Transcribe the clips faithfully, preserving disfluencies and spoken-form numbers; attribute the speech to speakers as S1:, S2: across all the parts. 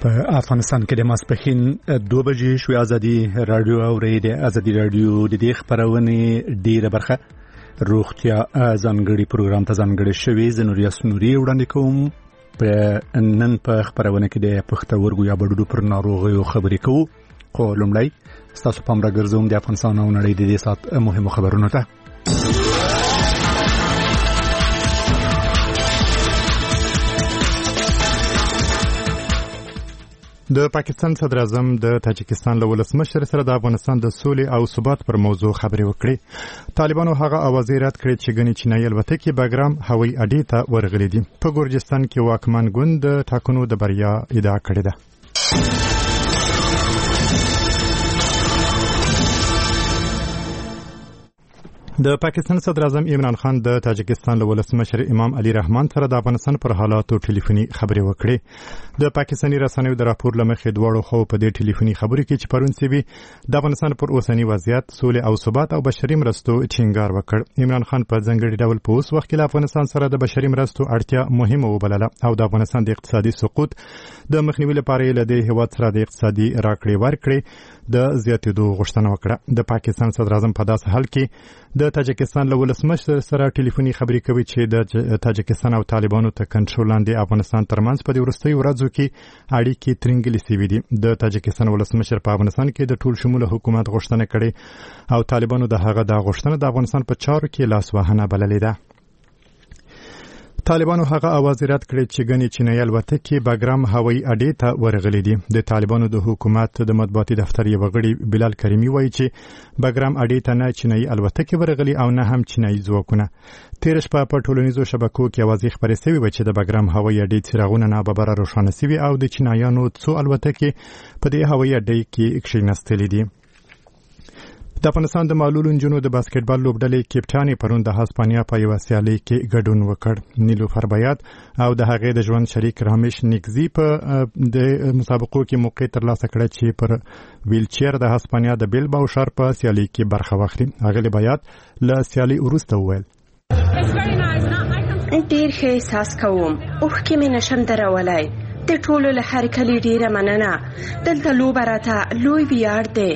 S1: په افغانستان کې د ماسپښین دوه بجې شوې ازادي رادیو او د ازادي رادیو د دې خبرونه ډیره برخه روغتیا ځانګړي پروګرام ته ځانګړي شوی زنوریا سنوري وړاندې کوم په نن په خبرونه کې د پښتورګو یا بډوډو پر ناروغیو خبرې کوو خو لومړی ستاسو پام راګرځوم د افغانستان او نړۍ د دې سات مهمو خبرونو ته
S2: د پاکستان صدر اعظم د تاجکستان له ولسمشر سره د افغانستان د سولې او ثبات پر موضوع خبرې وکړې. طالبانو هغه اوازې رد کړې چې ګڼې چینایي الوتکې باګرام هوایي اډې ته ورغلې دي. په ګورجستان کې واکمن ګوند د ټاکنو د بریا ادعا کړې ده. د پاکستان صدر اعظم عمران خان د تاجکستان له ولسمشر امام علي رحمان سره د افغانستان پر حالاتو ټلیفوني خبرې وکړې. د پاکستاني رسنیو د راپور لمخې دواړو خو په دې ټلیفوني خبرې کې چې پرون سیوي د افغانستان پر اوسنی وضعیت، سولې او ثبات او بشري مرستو ټینګار وکړ. عمران خان په ځانګړي ډول په اوس وخت کې له افغانستان سره د بشري مرستو اړتیا مهمه وبلله او د افغانستان د اقتصادي سقوط د مخنیوي لپاره یې له دې هیواد سره د اقتصادي راکړې ورکړې د زیاتېدو غوښتنه وکړه. د پاکستان صدر اعظم په داسې حال کې د تاجکستان له ولسمشر سره ټلیفوني خبرې کوي چې د تاجکستان او طالبانو ته کنټرول لاندې افغانستان ترمنځ په دې وروستیو ورځو کې اړیکې ترنګلې سوي دي. د تاجکستان ولسمشر په افغانستان کې د ټول شموله حکومت غوښتنه کړې او طالبانو د هغه د غوښتنه د افغانستان په چارو کې لاسوهنه بللې ده. طالبانو هغه اواز رد کړی چې ګڼې چینایي الوتکې باګرام هوایي اډې ته ورغلې دي. د طالبانو د حکومت د مطبوعاتي دفتر یو غړي بلال کریمي وایي چې باګرام اډې ته نه چینایي الوتکې ورغلي او نه هم چینایي ځواکونه. تیر شپه په ټولنیزو شبکو کې اوازې خپرې شوې وې چې د باګرام هوایي اډې څراغونه ناببره روښانه شوي او د چینایانو څو الوتکې په دې هوایي اډې کې کښېنستلې دي. د افغانستان د معلولو نجونو د باسکټبال لوبډلې کپټانې پرون د هسپانیا په یوه سیالۍ کې ګډون وکړ. نیلوفر بیات او د هغې د ژوند شریک رامیش نیکزي په د مسابقو کې موقع ترلاسه کړه چې پر ویلچیر د هسپانیا د بیلباو ښار په سیالۍ کې برخه واخلي. هغې بیات له سیالۍ وروسته وویل
S3: ډېر ښه احساس کوم، اوښکې مې نشم درولای. د ټولو له هرکلي ډېره مننه. دلته لوبه راته لوی ویاړ دی.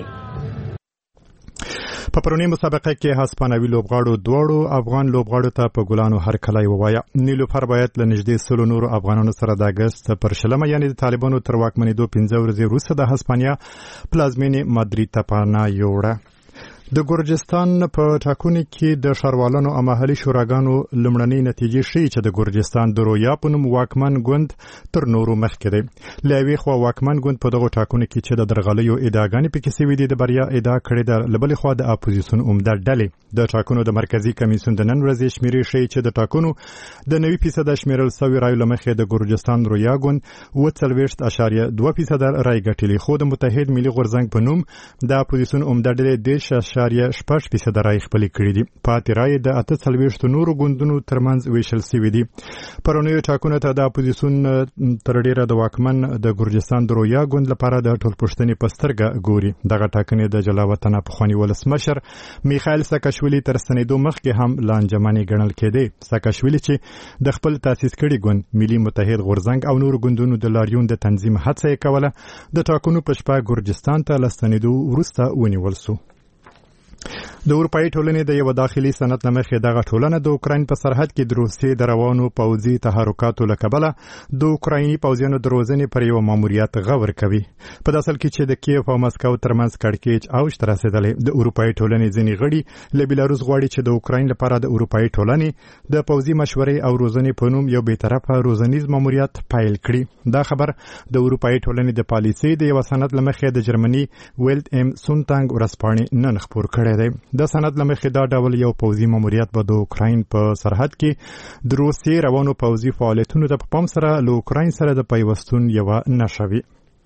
S2: په پرونی مسابقه کې هسپانوي لوبغاړو دواړو افغان لوبغاړو ته په ګلانو هرکلی ووایه. نیلوفر بیات له نږدې سلو نورو افغانانو سره د اګست پر شلمه یعنې د طالبانو تر واکمنېدو پنځه ورځې وروسته د هسپانیا پلازمینې مادرید ته پناه یوړه. د ګورجستان په ټاکنو کې د ښاروالانو او محلي شوراګانو لومړنۍ نتیجې ښیي چې د ګورجستان د رویا په نوم واکمن ګوند تر نورو مخکې دی. له یوې خوا واکمن ګوند په دغو ټاکنو کې چې د درغلیو ادعاګانې پکې سوي دي د بریا ادعا کړې ده. له بلې خوا د اپوزیسیون عمده ډلې د ټاکنو د مرکزي کمیسیون د نن ورځې شمیرې ښیي چې د ټاکنو د نوي فیصده شمیرل سوي رایو له مخې د ګورجستان رویا ګوند اوه څلوېښت اشاریه دوه فیصده رای ګټلې، خو د متحد ملي غورځنګ په نوم د اپوزیسیون عمده ډلې دېرش اشاریه شپږ فیصده رای خپلې کړي دي. پاتې رای د اته څلوېښتو نورو ګوندونو ترمنځ ویشل سوي دي. پرونیو ټاکنو ته د اپوزیسیون تر ډېره د واکمن د ګورجستان د رویا ګوند لپاره د ټولپوښتنې په سترګه ګوري. دغه ټاکنې د جلاوطنه پخواني ولسمشر میخایل ساکاشویلي تر ستنېدو مخکې هم لانجمنې ګڼل کېدې. ساکاشویلي چې د خپل تاسیس کړي ګوند ملي متحد غورځنګ او نورو ګوندونو د لاریون د تنظیم هڅه یې کوله، د ټاکنو په شپه ګورجستان ته له ستنېدو وروسته ونیول سو. د اروپایي ټولنې د یو داخلي سند له مخې دغه ټولنه د اوکراین په سرحد کې د روسیې د روانو پوځي تحرکاتو له کبله د اوکرایني پوځیانو د روزنې پر یو ماموریت غور کوي. په داسې حال کې چې د کیف او مسکو ترمنځ کړکېچ اوج ته رسېدلی، د اروپایي ټولنې ځینې غړي له بیلاروس غواړي چې د اوکراین لپاره د اروپایي ټولنې د پوځي مشورې او روزنې په نوم یو بېطرفه روزنیز ماموریت پیل کړي. دا خبر د اروپایي ټولنې د پالیسۍ د یو سند له مخې د جرمني ویلډ ام سونټنګ ورځپاڼې نن خپور کړی دی. د سند له مخې دا ډول یو پوځي ماموریت به د اوکراین په سرحد کې د روسیې روانو پوځي فعالیتونو ته په پام سره له اوکراین سره د پیوستون یوه نښه وي.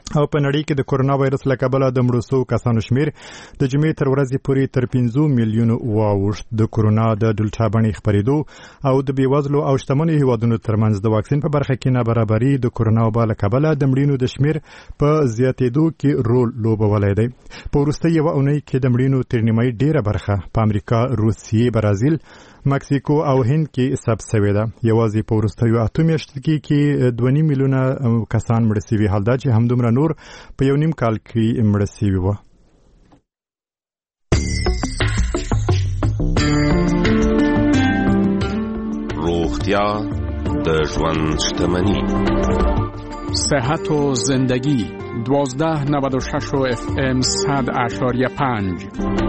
S2: او په نړۍ کې د کورونا وایرس له کبله د مړو شوو کسانو شمیر د جمعې تر ورځې پورې تر پنځه میلیونو واوښت. د کورونا د ډلټا بڼې خپرېدو او د بېوزلو او شتمنو هیوادونو ترمنځ د واکسین په برخه کې نابرابري د کورونا وبا له کبله د مړینو د شمیر په زیاتېدو کې رول لوبولی دی. په وروستۍ یوه اونۍ کې د مړینو تر نیمایي ډېره برخه په امریکا، روسیې، برازیل، مکسیکو او هند کې ثبت شوې ده. یوازې په وروستیو اتو میاشتو کې کې دوه نیم میلیونه کسان مړه شوي، حال دا چې همدومره نور په یو نیم کال کې مړه شوي وو.
S4: روغتیا د ژوند شتمني.
S5: صحت و زندگی دوازده نود و شش و اف ام صد اشاریه پنج.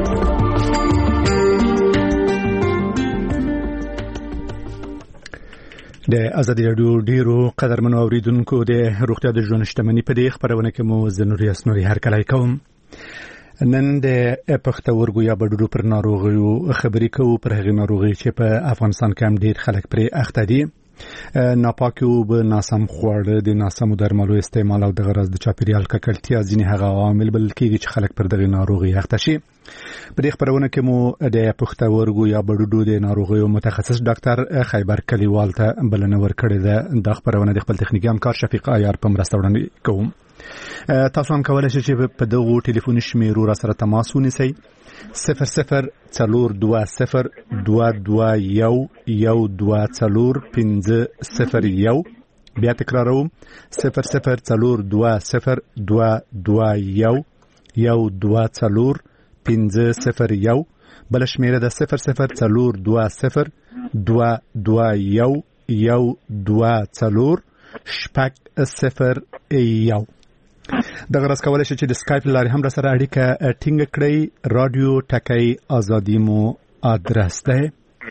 S1: د ازادي رادیو ډیرو قدرمنو اوریدونکو د روغتیا د ژوند شتمني په دې خبرونه کې مو زنوري اسنوري هر کله کوم. نن د پښتورګو یا بډوډو پر ناروغیو خبرې کوو، پر هغې ناروغۍ چې په افغانستان کې هم ډیر خلک پرې اخته دي. ناپاکي اوبه، ناسم خواړه، د ناسمو درملو استعمال او د غرض د چاپیریال ککړتیا ځینې هغه عوامل بلل کېږي چې خلک پر دغې ناروغۍ اخته شي. په دې خبرونه کې مو د پښتورګو یا بډوډو د ناروغیو متخصص ډاکټر خیبر کلیوال ته بلنه ورکړې ده. دا خبرونه د خپل تخنیکي همکار شفیق عیار په مرسته وړاندې کوم. تاسو هم کولی شئ چې په دغو ټلیفوني شمیرو را سره تماس ونیسئ. صفر صفر څلور دوه صفر دوه دوه یو یو دوه څلور پنځه صفر یو. بیا تکراروم، صفر صفر څلور دوه صفر دوه دوه یو یو دوه څلور پنځه صفر یو. بل شمیره د صفر صفر څلور دوه صفر دوه دوه یو یو دوه څلور شپږ صفر یو. دغه راز کولی شئ چې د سکایپ له لارې هم را سره اړیکه ټینګه کړئ. رادیو ټکی ازادي مو ادرس دی.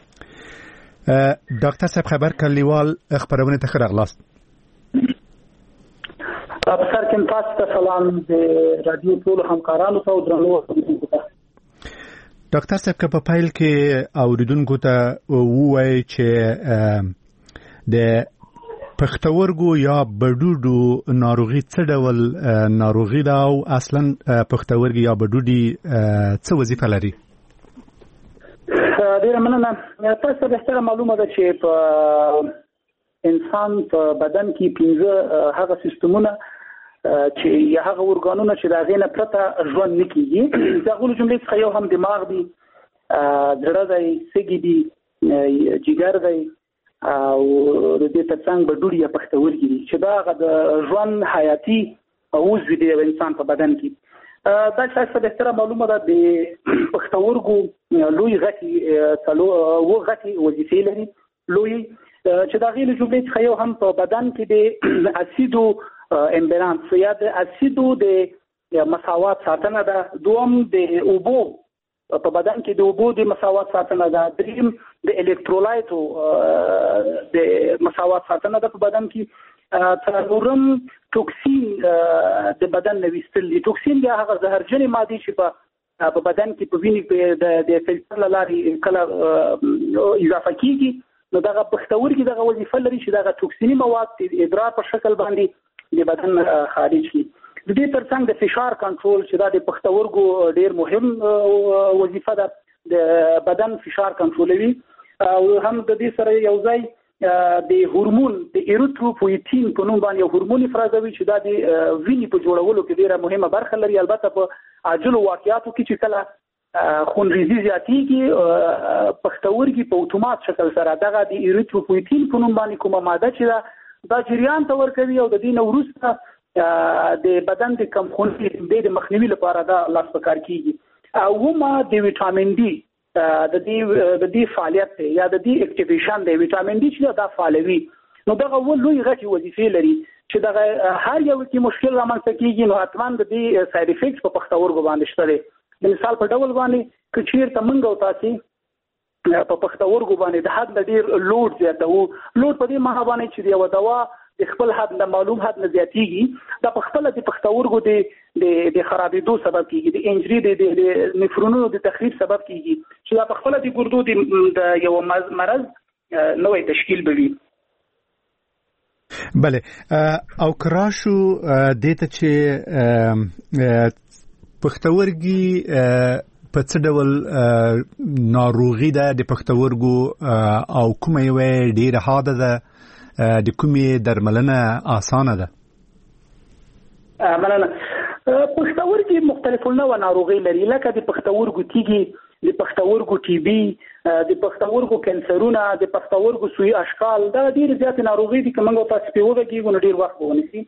S1: ډاکټر صاحب خبر کلیوال خبرونه ته ښه راغلاست.
S6: افسر کوم تاسو ته سلام د رادیو ټول همکارانو ته او درنو اوریدونکو ته.
S1: ډاکټر صاحب که په پیل کې اوریدونکو ته ووایي چې د پښتورګو یا بډوډو ناروغي څه ډول ناروغي ده او اصلا پښتورګي یا بډوډي څه وظیفه لري؟
S6: ډیره مننه. تاسو ته بهتره معلومه ده چې په انسان په بدن کې پنځه هغه سیستمونه چې یا هغه ورګانونه چې د هغې نه پرته ژوند نه کېږي. د هغو جملې څخه یو هم دماغ دی، زړه دی، سږي دي، جګر دی او د دې ترڅنګ بډوډي یا پښتورګي دي چې دا هغه د ژوند حیاتي عضو دی د انسان په بدن کې. دا تاسو ته بهتره معلومه ده د پښتورګو لوی غټي څلو و غټي وظیفې لري لوی چې دا غیر جملې څخه یو هم په بدن کې د اسیدو امبالانس یا د اسیدو د مساوات ساتنه ده. دوم د اوبو په بدن کې د اوبو د مساوات ساتنه ده. دریم د الکترولایتو د مساوات ساتنه ده په بدن کې. څلورم توکسین د بدن نه ویستل دي. توکسین یا هغه زهرجنې مادې چې په په بدن کې په وینې کې د فلټر له لارې کله اضافه کیږي، نو دغه پښتورګي دغه وظیفه لري چې دغه توکسینی مواد د ادرار په شکل باندې د بدن خارج کړي. د دې ترڅنګ د فشار کنټرول چې دا د پښتورګو ډیر مهم وظیفه ده، د بدن فشار کنټرولوي. او هم د دې سره یو ځای د هورمون د ایریتروپویټین په نوم باندې یو هورمون افرازوي چې دا د وینې په جوړولو کې ډیره مهمه برخه لري. البته په عاجلو واقعاتو کې چې کله خونریزي زیاتېږي، پښتورګي په اتومات شکل سره دغه د ایریتروپویټین په نوم باندې کومه ماده چې دا جریان ته ورکوي او د دې نه وروسته د بدن د کمخونۍ د مخنیوي لپاره دا لاس په کار کیږي. او هم د ویټامین ډي د دې د دې فعالیت یا د دې اکټیویشن د ویټامین ډي چې دا فعالوي، نو دغه ولوي غټي وظیفې لري چې دغه هر یو کې مشکل رامنځته کیږي. نو حتما د دې ساید افیکټس په پښتورګو باندې شته دي. د مثال په ډول باندې که چیرته موږ او تاسو په پښتورګو باندې د حد ډیر لوډ زیاتو، لوډ په دې معنی باندې چې یو دوا د خپل حد نه معلوم حد نه زیاتېږي، دا په خپل د پښتورګو د د خرابېدو سبب کیږي، د انجری د نفرونونو د تخریب سبب کیږي چې دا په خپل د ګردو د یو مرض نوې تشکیل بوي.
S1: بله او کراشو دته چې پښتورګي په څه ډول ناروغي ده د پښتورګو او کومه یو ډیره حاده ده د کومې درملنه اسانه ده؟
S6: مننه. پښتورګي مختلف نوع ناروغي لري، لکه د پښتورګو تیږي، د پښتورګو ټي بي، د پښتورګو کانسرونه، د پښتورګو سوی اشکال، دا ډیر زیات ناروغي دي. کومه تاسو په وګه کې ګونه ډیر وخت ونیسي.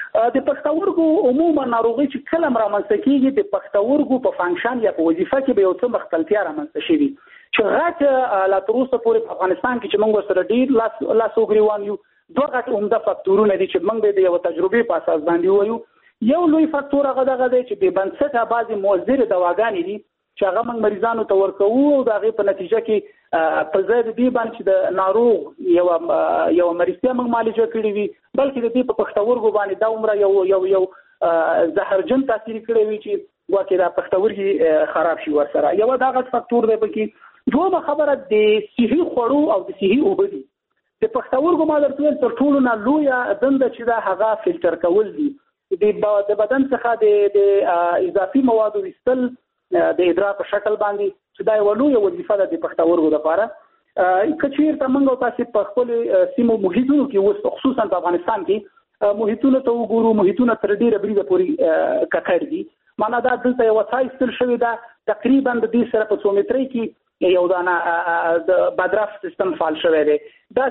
S6: د پښتورګو عموما ناروغي چې کله رامنځته کیږي د پښتورګو په فانکشن یا په وظیفه کې به یو څه مختلفیا رامنځته شي، چې غټ لا تر اوسه پورې په افغانستان کې چې موږ سره ډیر لاس لاس وګریوان یو دوه غټ عمده فاکتورونه دي چې موږ د یو تجربې په اساس باندې وایو. یو لوی فاکتور هغه دغه دی چې د بنسټه بعضي مؤثر دواګانې دي چې هغه موږ مریضانو ته ورکوو او د هغې په نتیجه کې په ځای د دې باندې چې د ناروغ یو یو مریضتیا موږ معالجه کړې وي، بلکې د دې په پښتورګو باندې دا عمره یو یو یو زهرجن تاثیر کړی وي چې ګواکې دا پښتورګي خراب شي ورسره. یو دغه فاکتور دی. پکې دویمه خبره د صحي خوړو او د صحي اوبه دي. د پښتورګو ما درته ویل تر ټولو نه لویه دنده چې دا هغه فلټر کول دي، د بدن څخه د اضافي موادو ویستل د ادرار په شکل باندې، چې دا یو لویه وظیفه ده د پښتورګو لپاره. که چېرته موږ تاسو په خپل سیمو محیطونو کې اوس خصوصا په افغانستان کې محیطونو ته وګورو، محیطونه تر ډیره بریده پورې ککړ دي. معنا دا دلته یو ځای ستل شوی ده تقریبا د دې سره په څو مترۍ کې یو دانه د بادراف سیستم فعال شوی دی. دا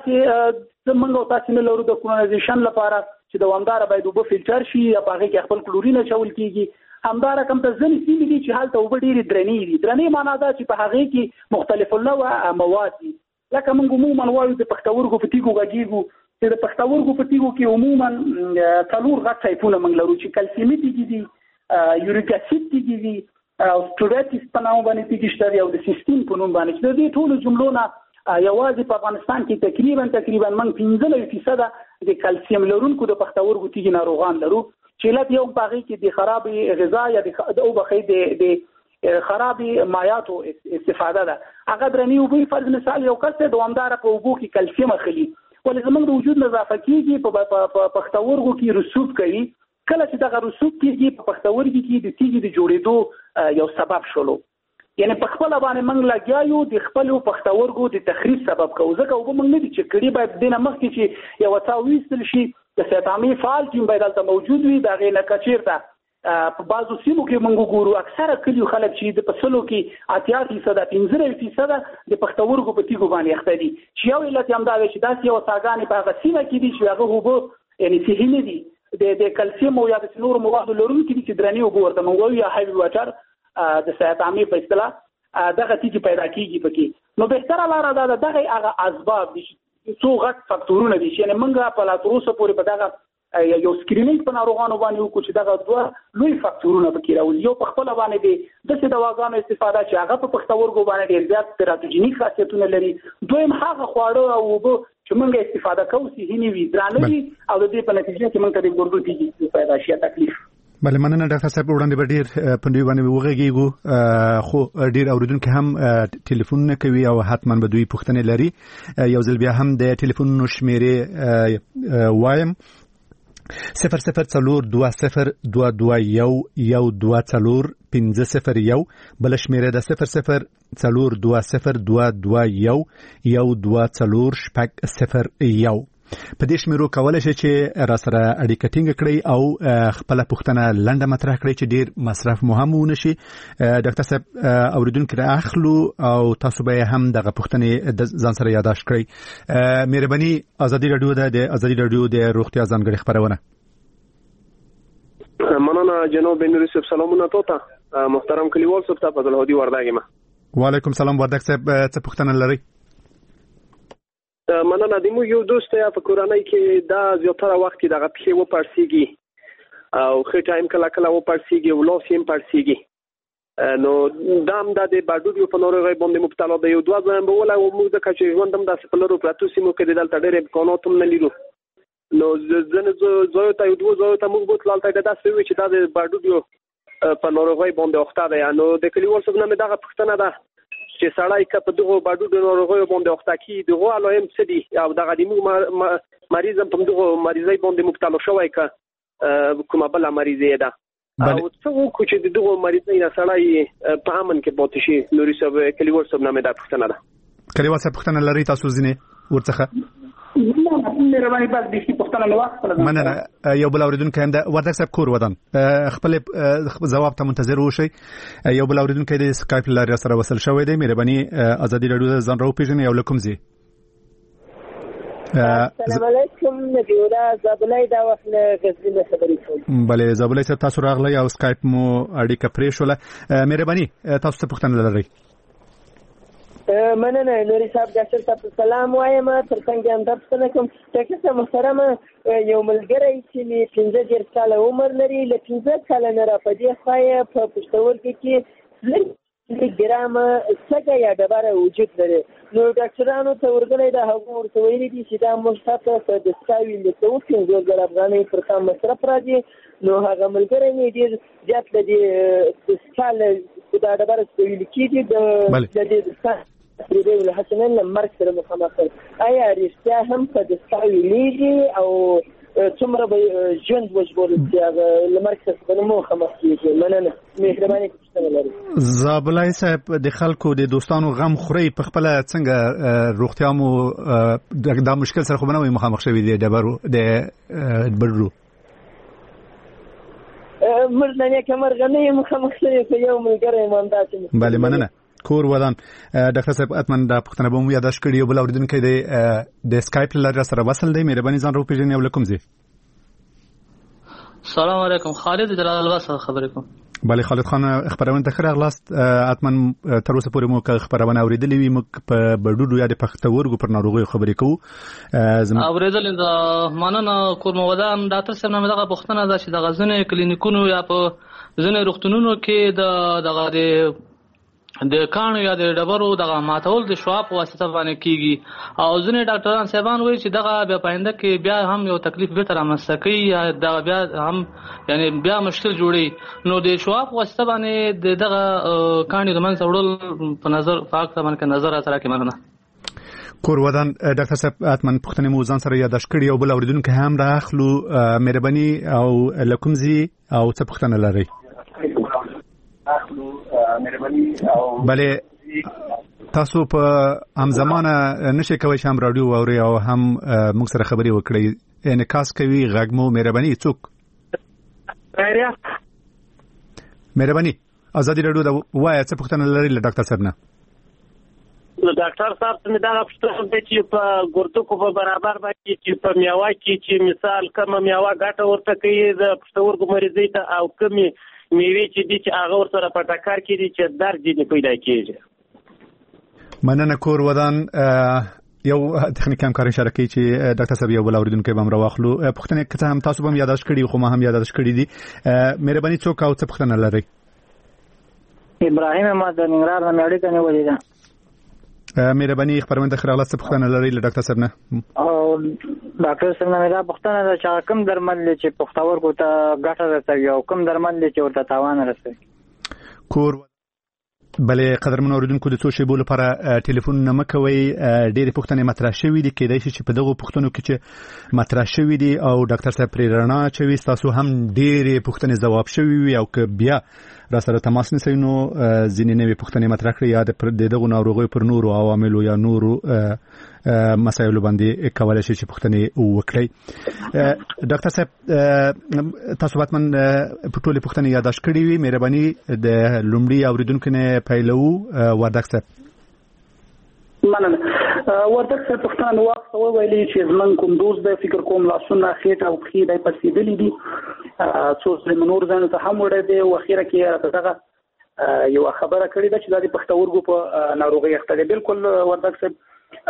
S6: چې موږ تاسو نه لرو د کولونایزیشن لپاره چې دوامدار باید وب فلټر شي یا په هغه کې خپل کلورین چول کیږي. همدار کوم ته ځنې سیمې دي چې حالت وب ډېری درنې دي. درنې معنا دا چې په هغه کې مختلف النوع مواد دي. لکه موږ عموما وایو د پښتورګو په تیګو غږیږو چې د پښتورګو په تیګو کې عموما څلور غټ ټایپونه موږ لرو چې کلسیمي تیږي دي، یوریک اسید تیږي دي، او سټوډیټس په نوم باندې تیږي شته، او د سیستین په نوم باندې. د دې ټولو جملو نه یوازې په افغانستان کې تقریبا تقریبا موږ پنځه نوي فیصده د کلسیم لرونکو د پښتورګو تیږي ناروغان لرو، چې علت یو په هغې کې د خرابې غذا یا د او بخې د خرابې مایاتو استفاده ده. هغه درنې اوبه فرض مثال یو کس دوامداره په اوبو کې کلسیم اخلي، ولې زموږ د وجود نظافه کېږي په پښتورګو کې رسوب کوي. کله چې دغه رسوب کېږي په پښتورګي کې د تیږې د جوړېدو یو سبب شولو، یعنی په خپل باندې موږ لګیا یو د خپل پښتورګو د تخریب سبب کوو. ځکه اوبه موږ نه دي چې کړي باید دینه مخکې چې یو څا ویستل شي د سیتامي فعال ټیم باید دلته موجود وي. د هغې نه که چېرته په بعضو سیمو کې موږ ګورو اکثره کلیو خلک چې د په سلو کې اتیا فیصده پنځه نوي فیصده د پښتورګو په تیږو باندې اخته دي، چې یو علت یې همدا دی چې داسې یو څاګانې په هغه سیمه کې دي چې هغه اوبه یعنې صحي نه دي، د کلسیم او یا د نورو موادو لرونکي دي چې درنې اوبه ورته موږ وایو یا هیوي واټر د سیتامي په اصطلاح دغه تیږي پیدا کیږي پکې. نو بهتره لاره دا ده دغه هغه اسباب دي، څو غټ فاکتورونه دي چې یعنې موږ په لا تر اوسه پورې په دغه یو سکرینینګ په ناروغانو باندې وکړو چې دغه دوه لوی فاکتورونه پکې راولي. یو په خپله باندې دی داسې دواګانو استفاده چې هغه په پښتورګو باندې ډېر زیات تیراتوجینیک خاصیتونه لري. دویم هغه خواړه او اوبه چې موږ استفاده کوو صحي نه وي، درانه وي، او د دې په نتیجه کې موږ ته د ګردو تیږي پیدا شي تکلیف.
S1: بله مننه ډاکټر صاحب. وړاندې به ډېر په دوی باندې وغږېږو، خو ډېر اورېدونکي هم ټلیفونونه کوي او حتما به دوی پوښتنې لري. یو ځل بیا هم د ټلیفونونو شمېرې وایم: صفر صفر څلور دوه صفر دوه دوه یو یو دوه څلور پنځه صفر یو، بل شمېره ده صفر صفر څلور دوه صفر دوه دوه یو یو دوه څلور شپږ صفر یو. په دې شمیرو کولای شي چې را سره اړیکه ټینګ کړئ او خپل پوښتنه لنډه مطرح کړئ چې ډیر مصرف مهم ونه شي. ډاکټر صاحب اوریدونکو را اخلو او تاسو به هم دغه پوښتنې د ځان سره یاداښت کړئ. مهرباني ازادي رادیو د ازادي رادیو د روغتیا ځانګړي خبرونه.
S7: مننه جناب بنور صاحب، سلامونه تاسو محترم کلیوال صاحب ته فضل هودي ورداګم.
S1: وعلیکم سلام ورداګ صاحب، څه پوښتنه لرئ؟
S7: مننه. د مو یو دوست یا په کورنۍ کې دا زیاتره وخت کې دغه پښې و پړسیږي او خې ټایم کله کله و پړسیږي او لاس یې پړسیږي، نو دام د باډوبیو په ناروغۍ باندې مبتلا دی. یو دوه ځله به ولا او موږ د کچې ژوندم داسې په لرو پراتو سیمو کې د دلته ډېر امکانات هم نه لرو، نو ځنه زوی ته یو دوه زوی ته موږ بوتل ته داسې وي چې دا د باډوبیو په ناروغۍ باندې اخته دی. نو د کلیوال څخه نه دغه پوښتنه ده چې سړی که په دغه باډوبیو ناروغیو باندې اخته کي دغه علائم څه دي او دغه د موږ مریض په دغه مریضۍ باندې مبتلا شوی که کومه بل مریضي ده او څه وکړو چې دغه مریضۍ نه سړی په امن کې پاتې شي. نوري صاحب کلیوال صاحب نامه ده پښتنه ده
S1: کلیوال صاحب پښتنه لري تاسو ځینې ورڅخه
S6: مهرباني بس به پښتنه نو وخت
S1: مننه. یو بل اوریدونکو هم د وردګ صاحب کور ودان خپل جواب ته منتظر اوسئ. یو بل اوریدونکو د سکایپ لاري سره وصل شوی دی. مهرباني ازادي رادیو ځان راو پیژنئ یو لکم زی.
S8: السلام علیکم نبیولا زابلای دا وخت غزنی خبرې کوم.
S1: بله زابلای صاحب تاسو راغلی او سکایپ مو اړیکه پرې شوله. مهرباني تاسو ته پوښتنه لرئ؟
S8: مننه نوري صاحب ډاکټر صاحب سلام وایم. ترڅنګ هم درته کوم ډاکټر صاحب محترمه یو ملګری چې پنځه ډېر کاله عمر لري له پنځه کاله نه را په دې خوا په پښتورګي کې لږ ګرامه سږه یا ډبره وجود لري. نو ډاکټرانو ته ورغلی دا هغه ورته ویلي دي چې دا موږ تاسو ته د سکاوي لیکو پنځه زره افغانۍ پر کال مصرف راځي. نو هغه ملګری مې ډېر زیات د دې سکال دا ډبره چې ویل کېږي د دې پرې ول حسنن لمرک سره مخامخ آیا رښتیا هم په د سکاوي لیږي او څومره به ژوند وژغورل چې لمرک سره مخامخ کېږي؟ مننه مهرباني کوم لري.
S1: زابلای صاحب د خلکو د دوستانو غم خوري په خپل څنګه روغتیا مو دا مشکل سره خو نه مخامخ شوی دی ډبرو د بډرو
S8: مرنه کمرغنی مخامخ شوی په یو ملګری ماندات.
S1: بله مننه. کور ودان ډاکټر صاحب اتمن دا پښتنه به مو یاداش کړی یو بل اوریدونکو دی د سکایپ لاره سره وصل دی. مهرباني ځان رو پیژنئ یو لکم زی.
S9: سلام علیکم خالد جلال الله سره خبرې کوم.
S1: بله خالد خان خبرونه ته خیر اغلاست. اتمن تر اوسه پورې مو خبرونه اوریدلې وي موږ په بډوډو یا د پښتورګو پر ناروغي خبرې کوو.
S9: اوریدل د مننه کور مو ودان ډاکټر صاحب نامه دغه پښتنه ده چې د غزنی کلینیکونو یا په ځینې روغتونونو کې د دغه د د کانو یا د ډبرو دغه ماتول د شواب واسطه باندې کیږي او ځینې ډاکټران صاحبان وایي چې دغه بیا پاینده کې بیا هم یو تکلیف به تر رامنځته کوي یا دغه بیا هم یعنی بیا مشکل جوړي. نو د شواب واسطه باندې دغه کانو د منځ وړل په نظر فاکت باندې نظر سره کې مننه.
S1: کور ودان ډاکټر صاحب اتمن پښتنه مو ځان سره یاداش کړی او بل اوریدونکو هم راخلو. مهرباني او لکم زی او څه پښتنه لري؟ بله تاسو په هم زمانه نشئ کوئ چې هم رادیو واورئ او هم موږ سره خبرې وکړئ. انعکاس کوي غږ مو. مهرباني څوک؟ مهرباني ازادي رادیو دا وایي څه پوښتنه لري له ډاکټر صاحب نه؟
S10: ډاکټر صاحب ته دا پوښتنه ده چې په ګردو په برابر باندې چې په میوه کې چې مثال کومه میوه ګټه ورته کوي د پښتورګو مریضۍ ته او کومې میوه چې دي چې هغه ور سره په ټکر کې دي چې درد یې پیدا کیږي.
S1: مننه کور ودان یو تخنیک همکار اشاره کوي چې ډاکټر صاحب یو بل اوریدونکو به هم راوخلو. پښتنه کته هم تاسو به هم یاداش کړی خو ما هم یاداش کړی دي. مهرباني څوک او څه پښتنه لري؟
S8: ابراهیم ما د ننګرهار نه اړیکه نیولې ده.
S1: مهرباني خبرونه د خیرالات څخه پښتنه لري له ډاکټر صاحب نه؟
S8: او ډاکټر صاحب نه دا پښتنه ده چې کوم درمل چې پښتورګو ته ګټه رسوي او کوم درمل چې ورته تاوان رسوي.
S1: کور بله قدرمن اوریدونکو د څو شیبو لپاره ټلیفون نه مکوي. ډېرې پوښتنې مطرح شوې دي کېدای شي چې په دغه پوښتنو کې چې مطرح شوې دي او ډاکټر صاحب پرې رڼا اچوي تاسو هم ډېرې پوښتنې ځواب شوې وي او که بیا را سره تماس نیسئ نو ځینې نوې پوښتنې مطرح کړئ یا د دغو ناروغیو پر نورو عواملو یا نورو مسایلو باندې کولی شي چې پوښتنې وکړئ. ډاکټر صاحب تاسو باید من په ټولې پوښتنې یاداش کړي وي. مهرباني د لومړي اوریدونکو نه پیلوو. وردګ صاحب.
S6: مننه. وردګ صاحب پښتنه نو وخت وویلي چې زمونږ کوم دوست دی فکر کوم لاسونه خېټه او پښې دی پسېدلي دي څو ځله نور ځان ته هم وړه دی او اخیره کې دغه یو خبره کړې ده چې د پښتورګو په ناروغي اخته دي. بالکل وردګ صاحب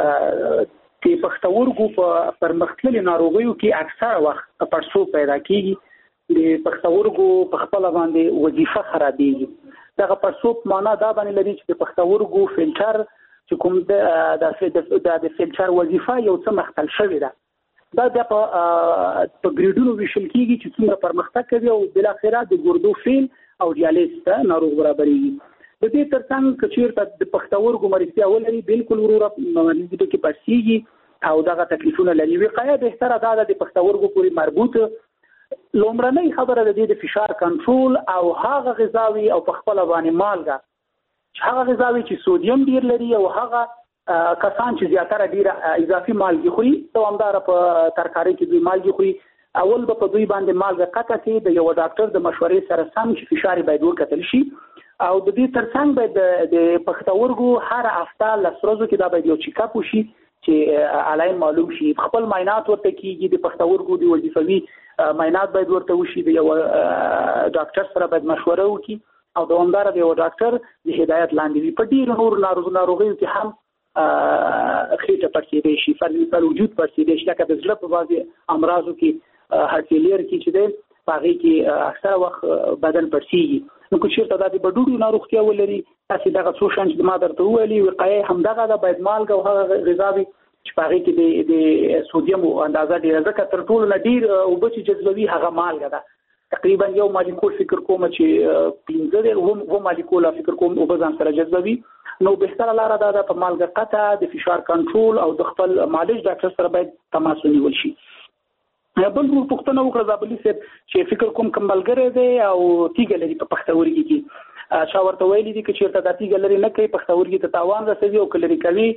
S6: چې پښتورګو په پرمختللي ناروغیو کې اکثره وخت پړسوب پیدا کیږي. د پښتورګو په خپل باندې وظیفه خرابېږي. دغه پړسوب معنا دا باندې لري چې د پښتورګو فلټر چې کوم د د فلټر وظیفه یو څه مختل شوې ده. دا د په ګریډونو ویشل کیږي چې څومره پرمختګ کوي او بل اخره د ګردو فیل او ډیالیز ته ناروغ برابرېږي. د دې ترڅنګ چې چیرته د پښتورګو مریضتیا ولري بالکل وروره مریض کې پړسیږي او دغه تکلیفونه لري. وقایه بهتره ده د پښتورګو پورې مربوط. لومړنۍ خبره د دې د فشار کنټرول او هغه غذاوي او په خپل باندې مالګه چې هغه غذاوي چې سودیم ډیر لري او هغه کسان چې زیاتره ډیر اضافي مالګه خوري دوامدار په ترکاري کې دوی مالګه خوري، اول به په دوی باندې مالګه قطع کړي د یو ډاکټر د مشورې سره سم چې فشار باید وکتل شي. او د دې ترڅنګ باید د پښتورګو هر هفته لسرزو کې دا باید یو چیک اپ وشي چې علایم معلوم شي. خپل معاینات ورته کیږي، د پښتورګو د وظیفوي معاینات باید ورته وشي، د یو ډاکټر سره باید مشوره وکړي او دوامدار د یو ډاکټر د هدایت لاندې وي. په ډیرو نور ناروغیو کې هم خېټه پړسېدی شي، فعل وجود پړسېدی شي، لکه د زړه په بعضې امراضو کې هارت فیلیر کې چې دی په هغې کې اکثره وخت بدن پړسېږي. نو که چېرته دا د بډوډو ناروغتیا ولري، تاسې دغه څو شیان چې ما درته وویلي وقایه همدغه ده، باید مالګه او هغه غذاوي چې په هغې کې د سودیم اندازه ډېره، ځکه تر ټولو نه ډېر اوبه چې جذبوي هغه مالګه ده. تقریبا یو مالیکول فکر کوم چې پنځه دی اووه مالیکوله فکر کوم اوبه ځان سره جذبوي. نو بهتره لاره دا ده په مالګه قطع، د فشار کنټرول او د خپل معالج ډاکټر سره باید تماس ونیول شي. بل ډول پوښتنه وکړه زابلي صاحب چې فکر کوم کوم ملګری دی او تیږه لري په پښتورګي کې، چا ورته ویلي دي چې چېرته دا تیږه لري نه کوي پښتورګي ته تاوان رسوي او که لرې کوي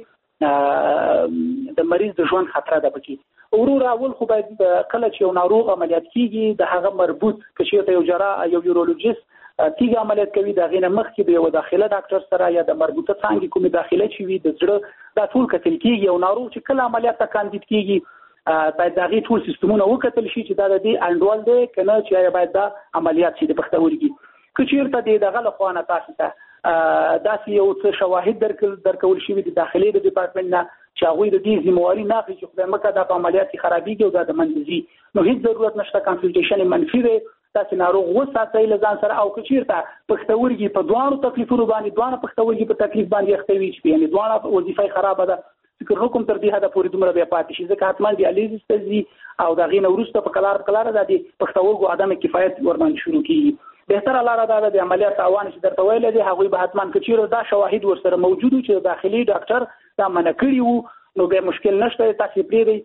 S6: د مریض د ژوند خطره ده پکې. ورور اول خو باید کله چې یو ناروغ عملیات کیږي د هغه مربوط که چېرته یو جراح یو یورولوژیست تیږه عملیات کوي د هغې نه مخکې د یو داخله ډاکټر سره یا د مربوطه څانګې کومې داخله چې وي د زړه دا ټول کتل کیږي. یو ناروغ چې کله عملیات ته کاندید کیږي باید د هغې ټول سیستمونه وکتل شي چې دا د دې انډول دی که نه، چې باید دا عملیات شي د پښتورګي. که چېرته د دغه له خوا نه تاسو ته داسې یو څه شواهد درکول شوي د داخلي د ډپارټمنټ نه چې هغوی د دې ذمهواري نه اخلي چې خدای مکړه دا په عملیات کې خرابېږي او دا د منځه ځي، نو هېڅ ضرورت نشته. کنسلټیشن منفي دی، تاسې ناروغ وساتئ له ځان سره. او که چېرته پښتورګي په دواړو تکلیفونو باندې دواړه پښتورګي په تکلیف باندې اخته وي چې یعنې دواړه وظیفه خرابه ده، فکر حکم تر دې حده پورې دومره بیا پاتې شي، ځکه حتما ډیالیزس ته ځي او د هغې نه وروسته په کلار په کلاره د پښتورګو عدم کفایت ورباندې شروع کېږي. بهتره لاره دا ده د عملیات تاوان چې درته ویلی دی هغوی به حتما که چېرې دا شواهد ورسره موجود وو چې داخلي ډاکټر دا منع کړي وو نو بیا مشکل نشته، تاسې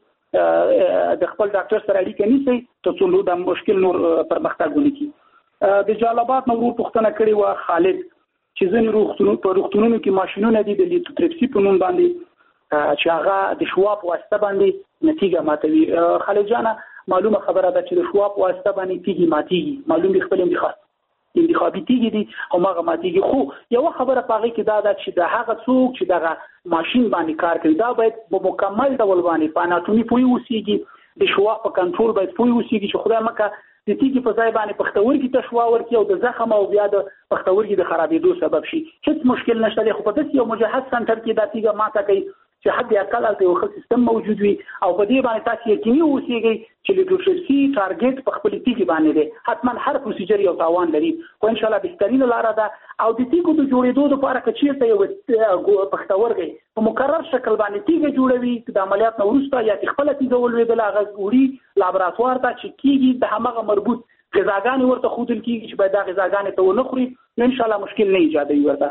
S6: پرېږدئ د خپل ډاکټر سره اړیکه نیسئ تر څو دا مشکل نور پرمختګ ونه کړي. د جلال آباد نه ورور پوښتنه کړې وه خالد چې ځینې په روغتونونو کې ماشینونه دي د لیتوتریپسي په نوم باندې چې هغه د شوا په واسطه باندې نتیجه ماتوي. خالد جانه معلومه خبره ده چې د شوا په واسطه باندې تیږي ماتېږي، معلوم دي خپل انتخاب انتخابي تیږي دي او هغه ماتېږي. خو یوه خبره په هغې کې دا ده چې د هغه څوک چې دغه ماشین باندې کار کوي دا باید په مکمل ډول باندې په اناټومي پوه اوسېږي، د شوا په کنټرول باید پوه اوسېږي چې خدای مکړه د تیږې په ځای باندې پښتورګي ته شوا ورکړي او د زخم او بیا د پښتورګي د خرابېدو سبب شي. هېڅ مشکل نشته دی، خو په داسې یو مجهز سنټر کې دا تیږه ماته کوي چې حد اقل هلته یو ښه سیستم موجود وي او په دې باندې تاسې یقیني اوسېږئ چې لیتوتریپسي ټارګېټ په خپلې تیږې باندې دی. حتما هر پروسیجر یو تاوان لري، خو انشاءالله بهترینه لاره ده. او د تیږو د جوړېدو دپاره که چېرته یو پښتورګی په مکرر شکل باندې تیږه جوړوي د عملیات نه وروسته یا چې خپله تیږه ولوېدله هغه وړي لابراتوار ته چې کېږي د همغه مربوط غذاګانې ورته ښودل کېږي چې باید دا غذاګانې ته ونه خوري، نو انشاءالله مشکل نه ایجادوي ورته.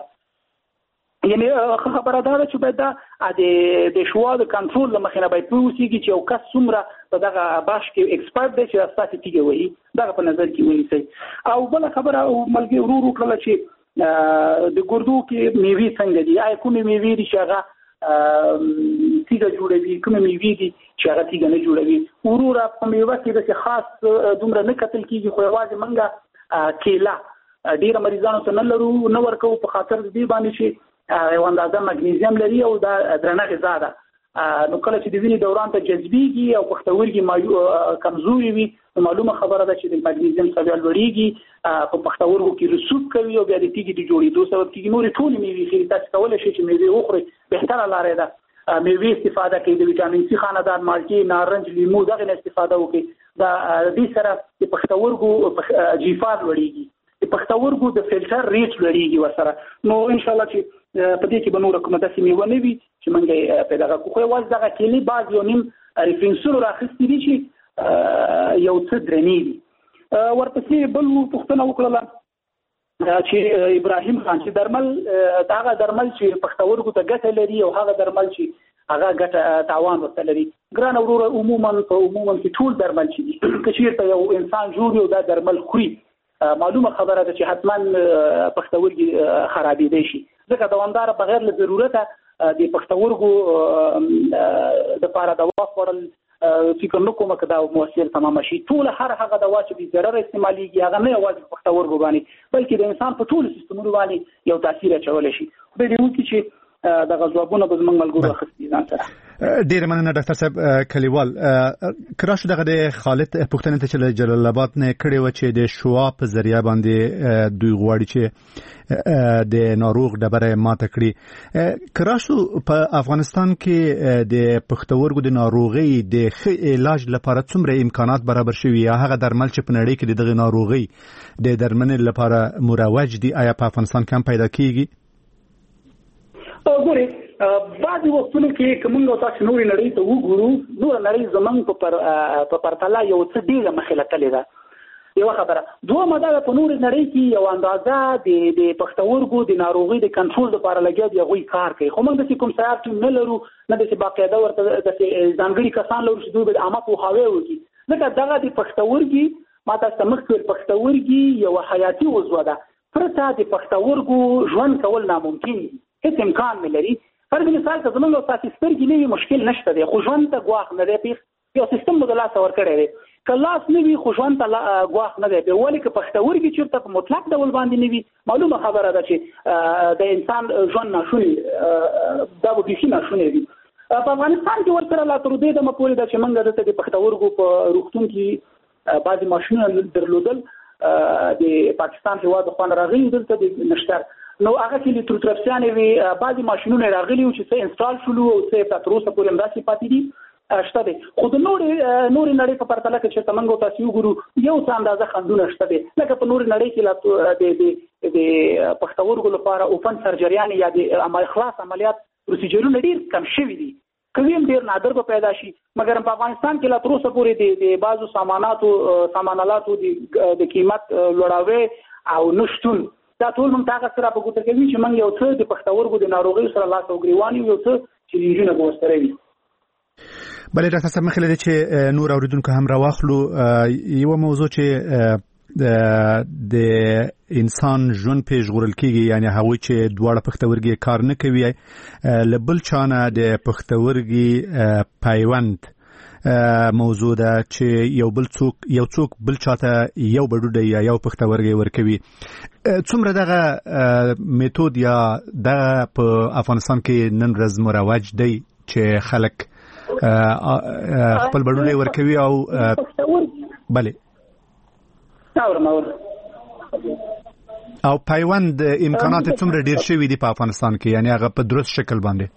S6: یعنی خبره دا ده چې باید دا د شوا د کنټرول له مخې نه باید پوه اوسېږي چې یو کس څومره په دغه باش کې ایکسپرټ دی چې دا ستاسې تیږه وهي، دغه په نظر کې ونیسئ. او بله خبره ملګري ورور وکړله چې د ګردو کې میوې څنګه دي، آیا کومې میوې دي چې هغه تیږه جوړوي، کومې میوې دي چې هغه تیږه نه جوړوي. وروره په میوه کې داسې خاص دومره نه کتل کېږي، خو یوازې موږ کیله ډېره مریضانو ته نه لرو نه ورکوو په خاطر د دې باندې چې یو اندازه مګنیزیم لري او دا درنه غذا ده. نو کله چې د وینې دوران ته جذبېږي او پښتورګي کمزوري وي نو معلومه خبره ده چې د مګنیزیم سویه لوړېږي، په پښتورګو کې رسوب کوي او بیا د تیږې د جوړېدو سبب کېږي. نورې ټولې میوې خېري تاسې کولی شئ چې میوې وخورئ، بهتره لاره ده. میوې استفاده کوي، د ویټامین سي خاندان مالټې، نارنج، لیمو دغې نه استفاده وکړئ. دا دې سره د پښتورګو جیفار لوړېږي، د پښتورګو د فلټر ریټ لوړېږي ورسره. نو انشاءالله چې په دې کې به نوره کومه داسې میوه نه وي چې موږ یې پیدا کړو. خو یوازې دغه کیلې بعض یو نیم ریفرنسونو راخیستي دي چې یو څه درنې دي. ورپسې بل پوښتنه وکړله چې ابراهیم خان چې درمل هغه درمل چې پښتورګو ته ګټه لري او هغه درمل چې هغه ګټه تاوان ورته لري. ګران وروره عموما په عموما کې ټول درمل چې دي که چېرته یو انسان جوړ یو دا درمل خوري معلومه خبره ده چې حتما پښتورګي خرابېدی شي ځکه دوامداره بغیر له ضرورته د پښتورګو دپاره دوا خوړل فکر نه کوم که دا مؤثر تمامه شي. ټول هر هغه دوا چې بې ضرره استعمالېږي هغه نه یوازې په پښتورګو باندې بلکې د انسان په ټولو سیستمونو باندې یو تاثیر اچولی شي. خدای دې وکړي چې دغه ځوابونه به زموږ ملګرو اخیستي ځان سره.
S1: ډېره مننه ډاکټر صاحب کلیوال. کراش دغه د خالد پوښتنه ته چې له جلال آباد نه کړې وه چې د شوا په ذریعه باندې دوی غواړي چې د ناروغ ډبره ماته کړي. کراشو په افغانستان کې د پښتورګو د ناروغۍ د ښه علاج لپاره څومره امکانات برابر شوي یا هغه درمل چې په نړۍ کې د دغه ناروغۍ د درملنې لپاره مروج دي آیا په افغانستان کې هم پیدا کیږي؟
S6: ګورې بعضې وختونو کې که موږ تاسو نورې نړۍ ته وګورو نوره نړۍ زموږ په پرتله یو څه ډېره مخې له تلې ده. یوه خبره. دویمه دا ده په نورې نړۍ کې یو اندازه د پښتورګو د ناروغۍ د کنټرول لپاره لګیا دي هغوی کار کوي خو موږ داسې کوم سیاف ټیم نه لرو نه داسې باقاعده ورته داسې ځانګړي کسان لرو چې دوی به د عامه پوهاوی وکړي ځکه دغه د پښتورګي ما تاسو ته مخکې ویل پښتورګي یوه حیاتي عضوه ده پرته د پښتورګو ژوند کول ناممکن دي هیڅ امکان نه لري. فرض مثال که زموږ یو ساتي سترګې نه وي مشکل نشته دی خو ژوند ته ګواښ نه دی پیښ یو سیستم مو د لاسه ورکړی دی که لاس نه وي خو ژوند ته ګواښ نه دی پیښ ولې که پښتورګي چېرته په مطلق ډول باندې نه وي معلومه خبره ده چې د انسان ژوند ناشونی دا به بیخي ناشونی وي. په افغانستان کې ورسره لا تر دې دمه پورې ده چې موږ دلته د پښتورګو په روغتون کې بعضې ماشینونه درلودل د پاکستان هېواد د خوا نه راغلي دلته د نشتر نو هغه کې لیتروترپسیانې وي بعضې ماشینونه راغلي وو چې څه انسټال شولو او څه یې تر اوسه پورې همداسې پاتې دي شته دی خو د نورې نورې نړۍ په پرتله کې چېرته موږ تاسو وګورو یو څه اندازه خنډونه شته دی لکه په نورې نړۍ کې د پښتورګو لپاره اوپن سرجریانې یا د خلاص عملیات پروسیجرونه ډېر کم شوي دي کوي هم ډېر نادر به پیدا شي مګر په افغانستان کې لا تر اوسه پورې د بعضو ساماناتو سامانالاتو د قیمت لوړاوی او نشتون دا ټول موږ هغه سره په ګوته کوي چې موږ یو څه د پښتورګو د ناروغیو سره لاس او ګریوان یو څه چیلنجونه به ورسره وي.
S1: بله ډاکټر صاحب مخکې له دې چې نور اورېدونکو هم راواخلو یوه موضوع چې د انسان ژوند پې ژغورل کېږي یعنې هغوی چې دواړه پښتورګي کار نه کوي له بل چا نه د پښتورګي پیوند موضوع ده چې یو بل څوک یو څوک بل چاته یو بډوډی یا یو پښتورګی ورکوي څومره دغه میتود یا دغه په افغانستان کې نن ورځ مروج دی چې خلک خپل بډوډی ورکوي او بله او پیوند امکانات څومره ډیر شوي دي په افغانستان کې یعنی هغه په درست شکل باندې؟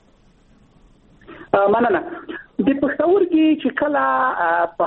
S6: مننه. د پښتورګي چې کله په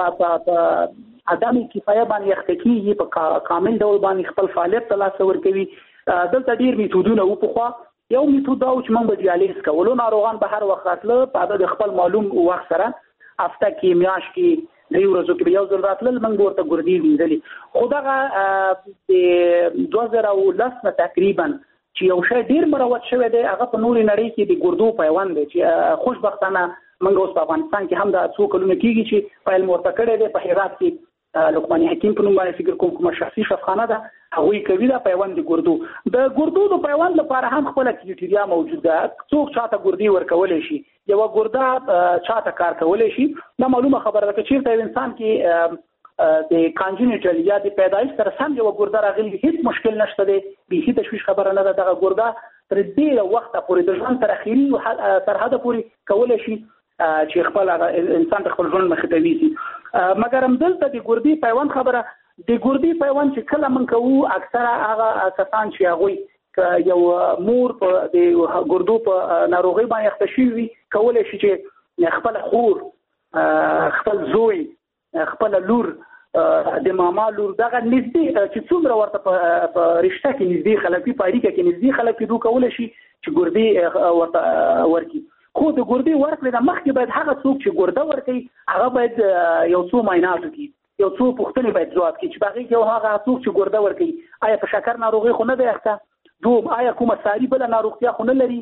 S6: عدم کفایه باندې اخته کېږي په کامل ډول باندې خپل فعالیت ته لاس ورکوي دلته ډېر میتودونه وو پخوا یو میتود دا و چې موږ به دیالیز کولو ناروغان به هر وخت راتله په د خپل معلوم وخت سره هفته کې میاشت کې درې ورځو کې به یو ځل راتلل موږ به ورته ګردې وینځلې خو دغه د دوه زره او لس نه تقریبا چې یو شی ډېر مروج شوی دی هغه په نورې نړۍ کې د ګردو پیوند دی چې خوشبختانه موږ اوس په افغانستان کې هم دا څو کلونه کېږي چې پیل مو ورته کړی دی په هرات کې لقمان حکیم په نوم باندې فکر کوم کومه شخصي شفاخانه ده هغوی کوي دا پیوند د ګردو د ګردو د پیوند لپاره هم خپله کرایټیریا موجود ده څوک چاته ګردې ورکولی شي یوه ګرده چاته کار کولی شي دا معلومه خبره ده که چېرته یو انسان کې د کانجینیټل یا د پیدایش سره سم یوه ګرده راغلي هېڅ مشکل نشته دی بیخي تشویش خبره نه ده دغه ګرده تر ډېره وخته پورې د ژوند تر اخري سرحده پورې کولی شي چې خپل انسان ته خپل ژوند مخې ته ویسي مګر همدلته د ګردې پیوند خبره د ګردې پیوند چې کله موږ کوو اکثره هغه کسان چې هغوی یو مور په د ګردو په ناروغۍ باندې اخته شوي وي کولی شي چې خپل خور خپل زوی خپل لور د ماما لور دغه نږدې چې څومره ورته په رشته کې نږدې خلک وي په اړیکه کې نږدې خلک وي دوی کولی شي چې ګردې ورته ورکړي خو د ګردې ورکړې نه مخکې باید هغه څوک چې ګرده ورکوي هغه باید یو څو معاینات وکړي یو څو پوښتنې باید ځواب کړي چې په هغې کې هغه څوک چې ګرده ورکوي آیا په شکر ناروغۍ خو نه دی اخته دوم آیا کومه ساري بله ناروغتیا خو نه لري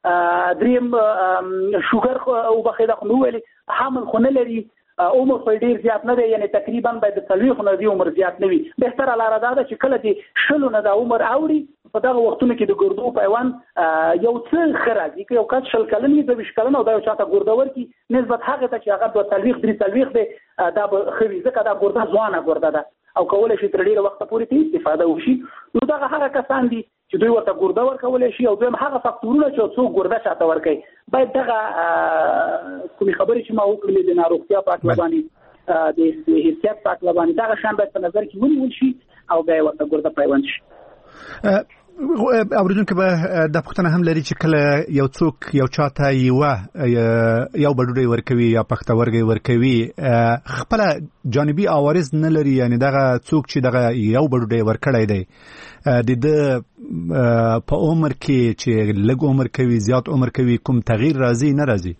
S6: دریم شوګر او بخیده خو نو ویلي حامل خو نه لري عمر خو ډیر زیات نه دی یعنی تقریبا باید د څلوېښتو نه دی عمر زیات نه وي بهتره لاره دا ده چې کله چې شلو نه د عمر اوړي په دغه وختونو کې د ګردو پیوند یو څه ښه راځي که یو کس شل کلن وي دوه ویشت کلن او دا یو چاته ګرده ورکړي نسبت هغې ته چې هغه دوه څلوېښت درې څلوېښت دی دا به ښه وي ځکه دا ګرده ځوانه ګرده ده او کولی شي تر ډېره وخته پورې ترې استفاده وشي نو دغه هغه کسان دي چې دوی ورته ګرده ورکولی شي او دویم هغه فاکتورونه چې څوک ګرده چاته ورکوي باید دغه کومې خبرې چې ما وکړلې د ناروغتیا په هکله باندې د حیثیت په هکله باندې دغه شیان باید په نظر کې ونیول شي او بیا یې ورته ګرده پیوند شي.
S1: اوریدونکو به د پښتنه هم لري چې کله یو څوک یو چاته یوه یو بډوډۍ ورکوي یا پښتورګی ورکوي خپل جانبي عوارض نه لري یعنی دغه څوک چې دغه یو بډوډۍ ورکړی دی د د په عمر کې چې لږ عمر کوي زیات عمر کوي کوم تغییر راځي نه راځي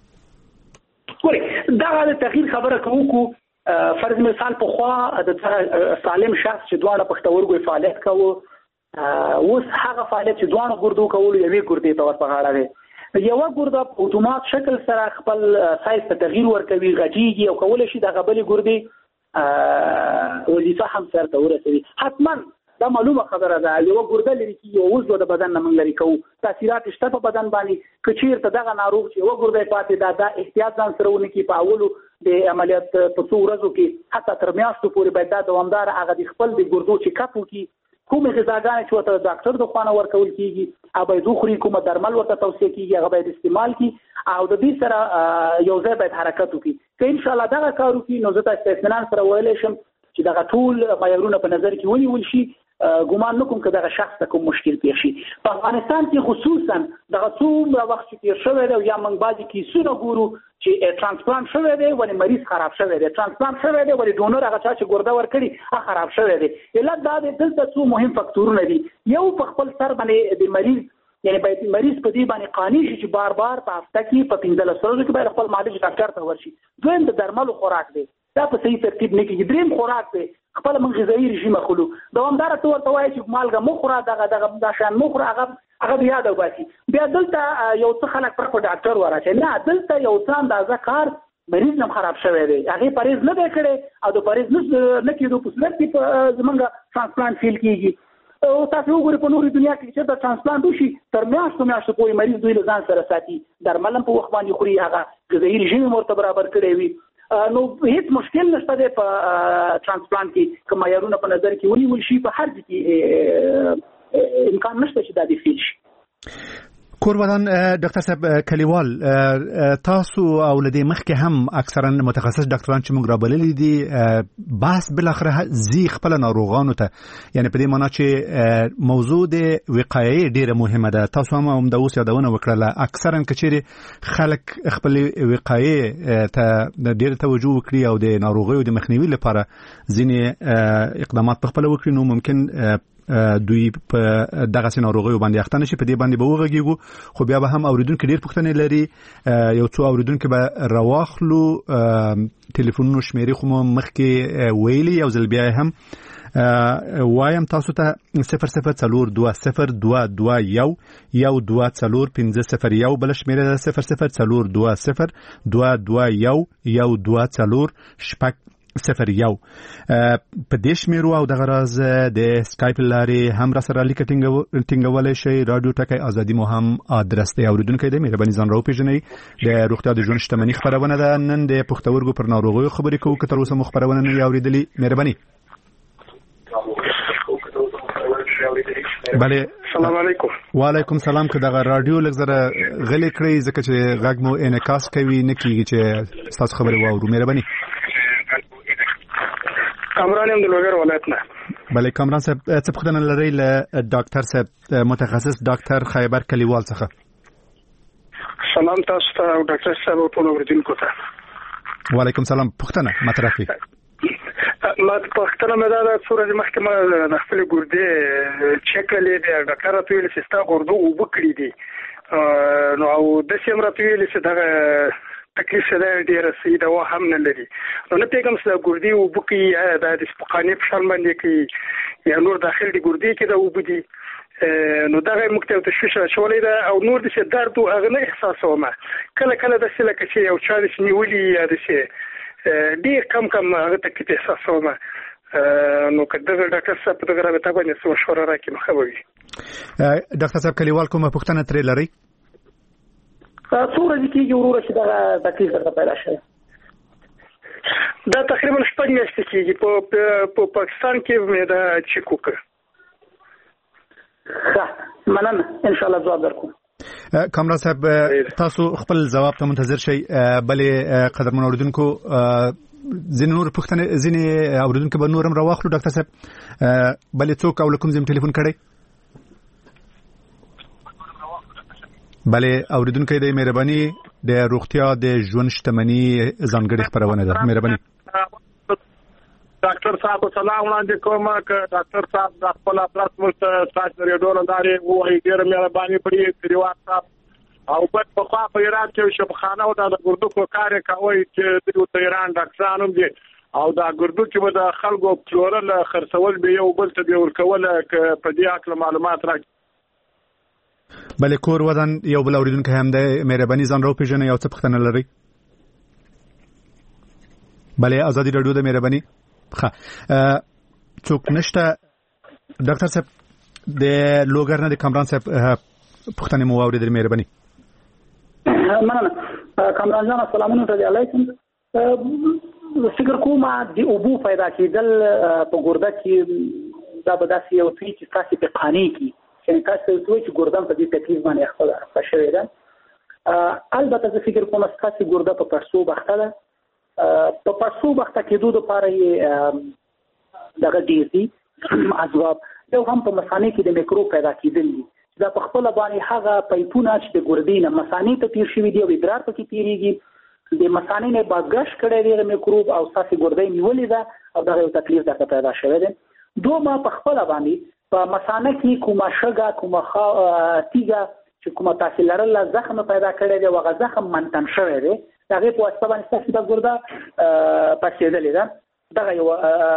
S6: ګورئ دغه تغییر خبره کوو کو فرض مثال په خوا د سالم شخص چې دواړه پښتورګو فعالیت کوي اوس هغه فعالیت چې دوه ګردو کول یوې ګردې ته ورته غاړه دی یو ګرده په اتومات شکل سره خپل سایز ته تغییر ورکوي غټیږي او کول شي د غبلې ګردې وظیفه هم سره ورسوي حتما دا معلومه خبره ده یو ګرده لري چې یو عضو د بدن نه موږ لري کوو تاثیرات شته په بدن باندې کچیر ته دغه ناروغ چې یو ګرده پاتې دا د احتیاط ځان سره ونی کې په اولو د عملیات په څو ورځو کې حتی تر میاشتو پورې باید دا دوامدار هغه د خپل د ګردو چې کپ وکړي کومې غذاګانې چې ورته ډاکټر د خوا نه ورکول کېږي هغه باید وخوري کومه درمل ورته توصیه کېږي هغه باید استعمال کړي او د دې سره یو ځای باید حرکت وکړي که انشاءالله دغه کار وکړي نو زه تاسو ته اطمینان سره ویلی شم چې دغه ټول معیارونه په نظر کې ونیول شي ګمان نه کوم که دغه شخص ته کوم مشکل پیښ شي په افغانستان کې خصوصا دغه څومره وخت چې تېر شوی دی یا موږ بعضې کیسونه ګورو چې ترانسپلانت شوی دی ولې مریض خراب شوی دی ترانسپلانت شوی دی ولې ډونر هغه چا چې ګرده ورکړي هغه خراب شوی دی علت دا دی دلته څو مهم فکتورونه دي یو په خپل سر باندې د مریض یعنی باید مریض په دې باندې قانع شي چې بار بار په هفته کې په پنځلس ورځو کې باید خپل معالج ډاکټر ته ورشي دویم د درملو خوراک دی دا په صحیح ترتیب نه کېږي دریم خوراک دی خپل من غذایي رژیم خلو دوامدار ته ورته وایي چې مالګه مه خوره دغه دغه دا شان مه خوره هغه هغه بیا یاد وباسي بیا دلته یو څه خلک پر ډاکټر ورشي نه دلته یو څه اندازه کار مریض هم خراب شوی دی هغه پریز نه دی کړی او د پریز نه کېدو په صورت کې زمونږ ترانسپلانت فیل کېږي او تاسو وګورئ په نورې دنیا کې چې د ترانسپلانت وشي تر میاشتو میاشتو پورې مریض دوی له ځان سره ساتي درمل هم په وخت باندې خوري هغه غذایي رژیم یې ورته برابر کړی وي نو هیڅ مشکل نشته دی په ترانسپلانت کې که معیارونه په نظر کې ونیول شي په هر ځای کې امکان نشته چې دا دې فیل شي
S1: کورودان ډاکټر صاحب کلیوال تاسو او لدې مخکې هم اکثرا متخصص ډاکټران چې موږ رابللي دي بحث بالاخره زی خپل ناروغانو ته یعنی په دې معنی چې موضوع د وقایې ډیره مهمه ده تاسو هم هم د اوس یادونه وکړه اکثرا کچېره خلک خپل وقایې ته ډیره توجه وکړي او د ناروغیو د مخنیوي لپاره ځینې اقدامات په خپل وکړي نو ممکن دوی په دغه سيناروغي باندې اخته نشي په دې باندې به وغږیږو خو بیا به هم اوریدونکو ډیر پوښتنې لري یو څو اوریدونکو به رواخلو ټلیفونونو شمیرې خو مخکې ویلي یو ځل بیا هم وایم تاسو ته صفر صفر څلور دوه صفر دوه دوه یو یو دوه څلور پنځه صفر یو بل شمیره صفر صفر څلور دوه صفر دوه دوه یو یو دوه څلور شپږ صفر یو په دې شمیرو او د غراز د سکایپ لارې هم را سره لیک ټینګولای شي رادیو ټکی ازادي مو هم ادرس دی اوریدونکو د مهرباني ځان راو پیژنې د روغتیا د ژوند شتمنۍ خبرونه ده نن د پښتورګو پر ناروغیو خبرې کوو که تر اوسه مو خبرونه نه اوریدلي مهرباني بله
S11: السلام علیکم
S1: وعلیکم السلام که دغه رادیو لږ زره غلې کړئ ځکه چې غږ مو انعکاس کوي نه کېږي چې ستاسو خبرې واورو مهرباني
S11: کامران یم د لوګر ولایت نه
S1: بله کامران صاحب څه پوښتنه لرئ له ډاکټر صاحب متخصص ډاکټر خیبر کلیوال څخه
S11: سلام تاسو ته او ډاکټر صاحب او ټول اوریدونکو ته
S1: وعلیکم سلام پوښتنه مطرح کړئ
S11: ما پوښتنه مې دا ده څو ورځې مخکې ما د خپلې ګردې چک کړلې دی ډاکټر راته ویلي چې ستا ګردو اوبه کړي دي نو او داسې هم راته ویلي چې دغه تکلیف شته ډیره سي دا هم نه لري نو نه پیغام سره ګردي او بوکي د سپقانې په شان باندې کې یا نور داخل دي ګردي کې دا وبدي نو دا موږ ته تشویش شولې ده او نور د څه درد او هغه نه احساسوم کله کله د څه لکه چې یو چا د نیولې یا د څه ډیر کم کم هغه ته کې احساسوم نو کله ډاکټر صاحب په دغه رابطه باندې څه مشوره راکړي مخوي
S1: ډاکټر صاحب کلیوال کومه پوښتنه ترې لري
S6: څو ورځې کېږي وروره چې دغه تکلیف درته پیدا شوی
S11: دا تقریبا شپږ میاشتې کېږي په په پاکستان کې مې دا چیک وکړ
S6: ښه مننه ان شاء الله جواب درکوم
S1: کامران صاحب تاسو خپل جواب ته منتظر شئ بلې قدرمن اوریدونکو ځینې نور پوښتنې ځینې اوریدونکو به نور هم راواخلو ډاکټر صاحب بلې څوک او کوم ځم ټلیفون کړی بلې اوریدونکو د مهرباني د روغتیا د ژوند شتمنۍ ځانګړي خبرونه ده مهرباني
S12: ډاکټر صاحب سلام وړاندې کوم ک ډاکټر صاحب د خپل پلاس مرته تاسو ریډیو لري وایي ډېر مهرباني پرې پریوات صاحب او په خوا په ایران کې شبخانه او د ګردو کو کار کوي چې د ایران ډاکټرانو دي او دا ګردو چې د خلکو فلورل خرڅول به یو بل ته دی ورکول په دې اړه معلومات راکړي
S1: بلې کور ودان یو بل اوریدونکو هم د مهرباني ځان راو پیژنې یو څه پوښتنه لري بلې ازادي رادیو د مهرباني ښه څوک نشته ډاکټر صاحب د لوګر نه د کامران صاحب پوښتنه مو واورېدل مهرباني
S6: مننه کامران جان السلام علیکم فکر کوم د اوبو پیدا کېدل په ګرده کې دا به داسې یو څه چې تاسو په قانې کې چې تاسو دوی چې ګردان په دې تکلیف باندې خپل شوی ده البته زه فکر کوم چې تاسو ګرده په پرسو بخته ده په پرسو بخته کې دوه لپاره یې دغه ډیر دي اسباب یو هم په مثانه کې د میکروب پیدا کېدل دي دا په خپل باندې هغه پایپونه چې د ګردې نه مثانه ته تیر شوی دی او ادرار پکې تیریږي د مثانه نه بازګش کړي دی میکروب او تاسو ګردې نیولې ده او دغه تکلیف درته پیدا شوی دی دوه ما په خپل باندې په مثانه کې کومه شګه کومه تیګه چې کومه تاسو لرل زخم پیدا کړی دی او هغه زخم منتن شوی دی هغه په واسطه باندې تاسو د ګرده پاسېدلې ده دغه یو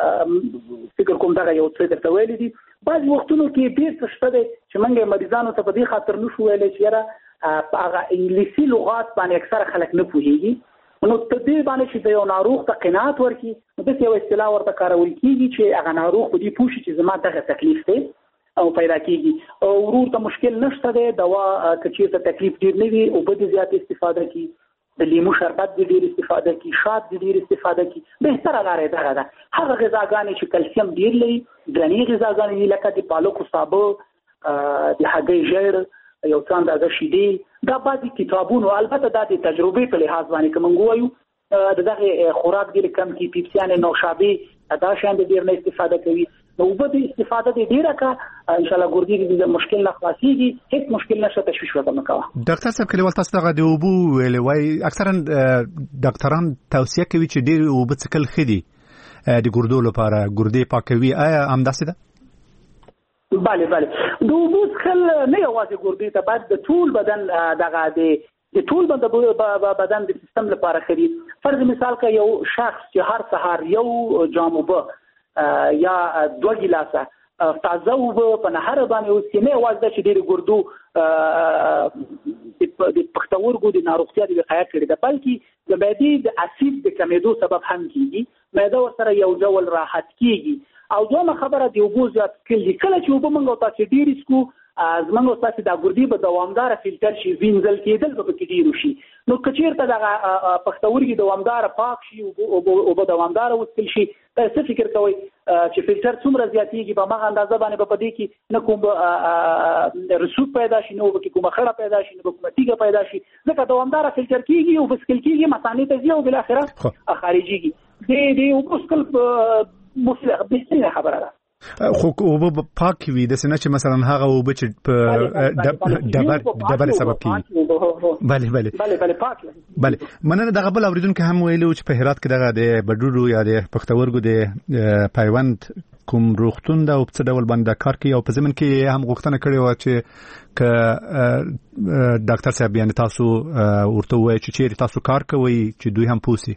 S6: فکر کوم دغه یو څه درته ویل دي بعض وختونو کې ډېر څه شته چې موږ مریضانو ته په دې خاطر نشو ویلې چې یاره هغه انګلیسي لغات باندې اکثر خلک نه پوهیږي نو ته دې باندې چې د یو ناروغ ته قناعت ورکړي نو د یو اصطلاح ورته کارول کیږي چې هغه ناروغ په دې پوښي چې زما دغه تکلیف دی او پیدا کیږي او ورور ته مشکل نشته دی دوا کچې ته تکلیف ډیر نه وي او به زیات استفاده کی د لیمو شربت د ډیر استفاده کی شات د ډیر استفاده کی بهتره لاره ده ده هغه غذاګانې چې کلسیم ډیر لري غني غذاګانې لکه د پالکو سابه د هګۍ ژیړ یو څه اندازه شیدې دا بعضي کتابونو البته د تجربې په لحاظ باندې کوم وایو دغه خوراک ډیر کم کی پیپسیان نوشابه دا شان د ډیر نه استفاده کوي نو په دې استفاده دې ډیره کا ان شاء الله ګردې دې مشکل نه خلاصيږي هیڅ مشکل نشته تشویش وته مکوه
S1: ډاکټر صاحب کلیوال تاسو دغه د اوبو ویلې وای اکثرا ډاکټران توصیه کوي چې ډیر اوبه څکل خدي د ګردو لپاره ګردې پاکوي آیا همداسې ده
S6: bale bale د اوبو څکل نه یوازې ګردې ته بعد د ټول بدن دغه د د ټول بدن د سیستم لپاره خري فرض مثال کا یو شخص چې هر سهار یو جام اوبه یا دوه ګلاسه تازه اوبه په نهر باندې وسینه وازده چې ډېر ګردو د پښتورګو د ناروغتیا د وقایه کړي ده بلکې د معدې د اسید د کمیدو سبب هم کیږي معده ورسره یو ډول راحت کیږي او دومره خبره دی اوبو زیات کلی کله چې اوبه منغو تاسو ډېر اسکو زمونږ تاسو د ګردې په دوامدار فلټر شي وینځل کېدل په کې ډیر شي نو کچیرته د پښتورګي دوامدار پاک شي او په دوامدار وسکل شي تاسو فکر کوئ چې فلټر څومره زیاتېږي په هغه اندازه باندې په دې کې نه کوم رسوب پیدا شي نو به کومه خړه پیدا شي نو کومه تیګه پیدا شي ځکه دوامدار فلټر کېږي او وسکل کېږي مثانه ته ځي او بل اخره خارجيږي دې دې وسکل مفيده به خبره ده
S1: خو اوبه پاک وي د سینه چې مثلا هغه اوبه چې په دبر دبر سبب کیږي bale bale
S6: bale bale پاک
S1: bale مننه دغه بل اوریدونکو هم ویلو چې په هرات کې دغه د بډوډو یا د پښتورګو د پیوند کوم روغتون دا او په ډول باندې کار کوي او په زمين کې هم غوښتنه کړې و چې ک ډاکټر صاحب یعنی تاسو ورته وایي چې چیرې تاسو کار کوي چې دوی هم پوسی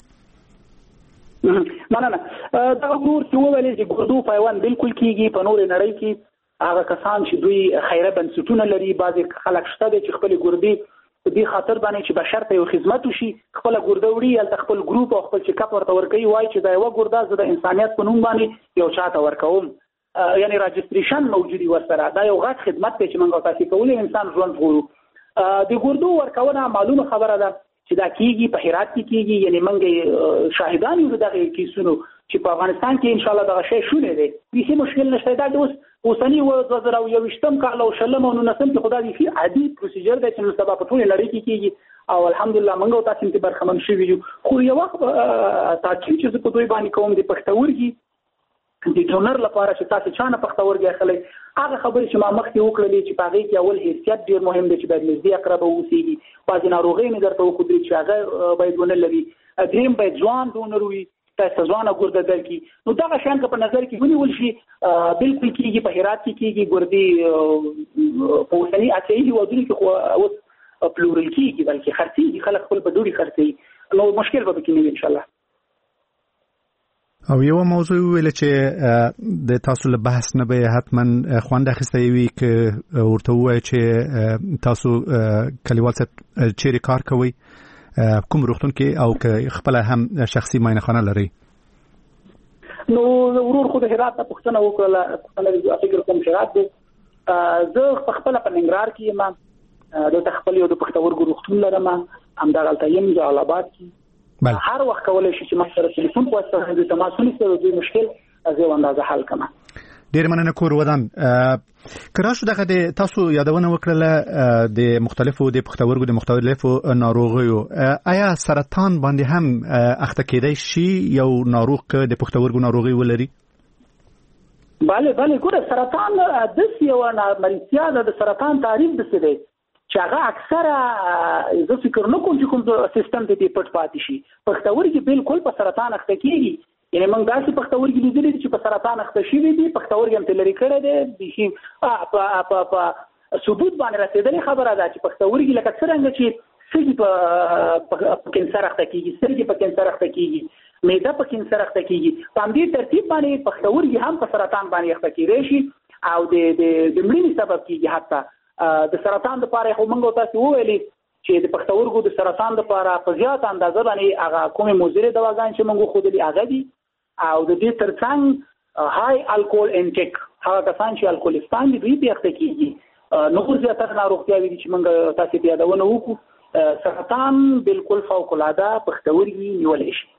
S6: نه نه دا ورور چې وویل چې ګردو پیوند بالکل کیږي په نور نړۍ کې هغه کسان چې دوی خیره بنسټونه لري، بعضې خلک شته دي چې خپلې ګردې په دې خاطر باندې چې بشر ته یو خدمت وشي خپله ګرده وړي، هلته خپل ګروپ او خپل چیکاپ ورته ورکوي، وایي چې دا یوه ګرده زه د انسانیت په نوم باندې یو چا ته ورکوم، یعنی راجستریشن موجودي ورسره. دا یو غټ خدمت دی چې موږ تاسې کولی انسان ژوند ژغورو. د ګردو ورکونه معلومه خبره ده چې دا کېږي، په هرات کې کېږي، یعنی موږ شاهدان یو د دغې کیسونو چې په افغانستان کې انشاءالله دغه شی شونی دی، بیخي مشکل نشته. دا د اوس اوسني دوه زره او یوویشتم کال او شلم او نولسم کې خو دا بیخي عادي پروسیجر دی چې نن سبا په ټولې نړۍ کې کېږي او الحمدلله موږ او تاسې پرې برخمن شوي یو. خو یو وخت تاکید چې زه په دوی باندې کوم د پښتورګي د ډونر لپاره چې تاسې چا نه پښتورګي اخلئ، هغه خبرې چې ما مخکې وکړلې چې په هغې کې اول حیثیت ډېر مهم دی چې باید نږدې اقربه واوسېږي، بعضې ناروغۍ مې درته وښودلې چې هغه باید ونه لري، درېیم باید ځوان ډونر وي تاسو ځوانه ګرده درکړي. نو دغه شیان که په نظر کې ونیول شي بلکل کېږي، په هرات کې کېږي، ګردې په اوسني اسیایي هېوادونو کې خو اوس پلورل کېږي بلکې خرڅېږي، خلک خپل په ډوډۍ خرڅوي، نو مشکل به پکې نه وي انشاءالله.
S1: او یو موضوع ویل چې د تاسو له بحث نه به حتما خوند اخیستی وي که ورته ووایي چې تاسو کلیوال صاحب چیرې کار کوئ، کوم روغتون کې، او که خپله هم شخصي معاینه خانه لرئ؟
S6: نو ورور خو د هرات نه پوښتنه وکړله، پوښتنه فکر کوم چې هرات دی. زه په خپله په ننګرهار کې یم، دلته خپل یو د پښتورګو روغتون لرم، همدغلته یم جلال آباد کې. هر وخت کولی شي چې ما سره تلیفون په واسطه دوی تماس ونیسي او دوی مشکل از یو اندازه حل کړم.
S1: ډېر مننه کور ودان. که راشو دغه د تاسو یادونه وکړله د مختلفو د پښتورګو د مختلفو ناروغیو، آیا سرطان باندې هم اخته کېدای شي یو ناروغ که د پښتورګو ناروغي ولري؟
S6: بله بله ګوره سرطان داسې یوه مرضتیا ده، د سرطان تعریف داسې دی چې هغه اکثره زه فکر نه کوم چې کوم سیستم ته پټ پاتې شي. پښتورګي بالکل په سرطان اخته کېږي، یعنې موږ داسې پښتورګي لیدلي دي چې په سرطان اخته شوي دي، پښتورګي هم ترې لرې کړی دی، بیخي په ثبوت باندې رسېدلې خبره ده چې پښتورګي لکه څرنګه چې سږي په کینسر اخته کېږي، سترګې په کینسر اخته کېږي، معده په کینسر اخته کېږي، په همدې ترتیب باندې پښتورګي هم په سرطان باندې اخته کېدای شي او د مړینې سبب کېږي. حتی د سرطان لپاره خو موږ تاسو وویلې چې د پښتورګو د سرطان لپاره په زیات اندازه باندې هغه کومې مضرې دواګانې چې موږ ښودلې هغه دي، او د دې ترڅنګ های الکول انټیک هغه کسان چې الکولستان دي دوی پې اخته کېږي. نور زیاتره ناروغتیاوې دي چې موږ تاسې پې یادونه وکړو. سرطان بالکل فوقالعاده پښتورګي نیولی شي.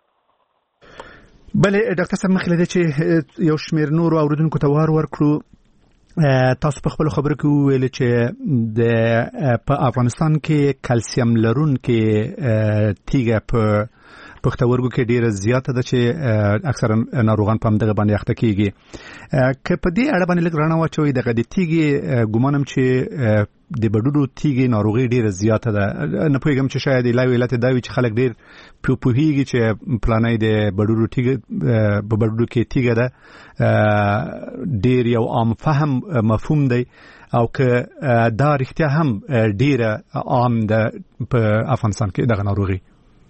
S1: بلې ډاکټر صاحب مخکې له دې چې یو شمېر نورو اورېدونکو ته وار ورکړو، تاسو په خپل خبرو کې وویل چې د په افغانستان کې کلسیم لرونکي تیږه په پښتورګو کې ډیره زیاته ده چې اکثرا ناروغان په همدغه باندې اخته کیږي. که په دې اړه باندې لږ رڼا واچوئ، دغه د تیږې ګمانم چې د بډوډو تیږې ناروغي ډیره زیاته ده، نه پوهېږم چې شاید علت علت دا وي چې خلک ډیر پوهېږي چې پلانۍ د بډوډو تیږه په بډوډو کې تیږه ده، ډیر یو عام فهم مفهوم دی، او که دا رښتیا هم ډیره عام ده په افغانستان کې دغه ناروغي.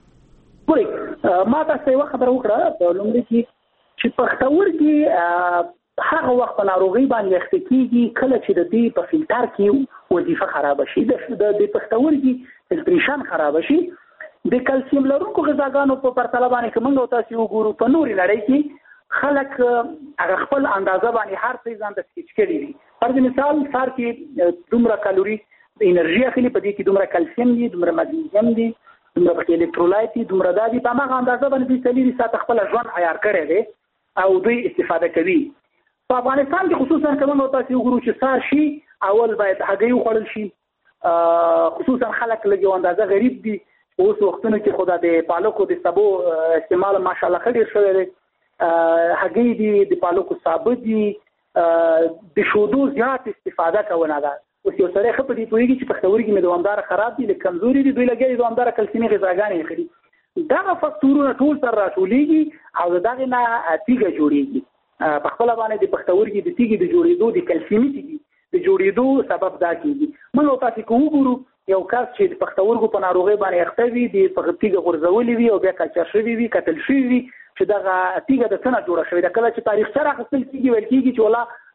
S6: ما تاسو یو خبر وکړه په لومړي کې چې پښتورګي هغه وخت په ناروغي باندې اخته کېږي کله چې د دې په فلټر کې وظیفه خراب شي، د پښتورګي فلټریشن خراب شي. د کلسیم لرونکو غذاګانو په پرتله باندې که موږ تاسو وګورو په نورې نړۍ کې خلک هغه خپل اندازه باندې هر څه ځان ته سکیچ کړي دي. پر مثال سهار کې دومره کالوري انرژي اخلي، په دې کې دومره کلسیم دي، دومره مګنیزیم دي، دومره پکې الکترولایت دي، دومره دا دي، په هماغه اندازه باندې دوی څلوري ساعته خپل ژوند عیار کړی دی او دوی استفاده کوي. په افغانستان کې خصوصا که موږ تاسو وګورو چې سهار شي اول باید هګۍ وخوړل شي، خصوصا خلک لږ یو اندازه غریب دي، اوس وختونو کې خو د پالکو د سبو استعمال ماشاءالله ښه ډېر شوی دی، هګۍ دي، د پالکو سابه دي، د شودو زیات استفاده کونه ده. اوس یو سړی ښه په دې پوهېږي چې پښتورګي مې دوامداره خراب دي، لږ کمزوري دي، دوی لګیا دي دوامداره کلسیمي غذاګانې اخلي. دغه فکتورونه ټول سره راټولېږي او د دغې نه تیږه جوړېږي. په خپله باندې د پښتورګي د تیږې د جوړېدو د کلسیمي تیږې د جوړېدو سبب دا کېږي. موږ تاسو که وګورو یو کس چې د پښتورګو په ناروغۍ باندې اخته وي، د تیږه غورځولې وي او بیا کلچر شوي وي، کتل شوي وي چې دغه تیږه د څه نه جوړه شوې ده. کله چې تاریخچه راخیستل کېږي ویل کېږي چې ولا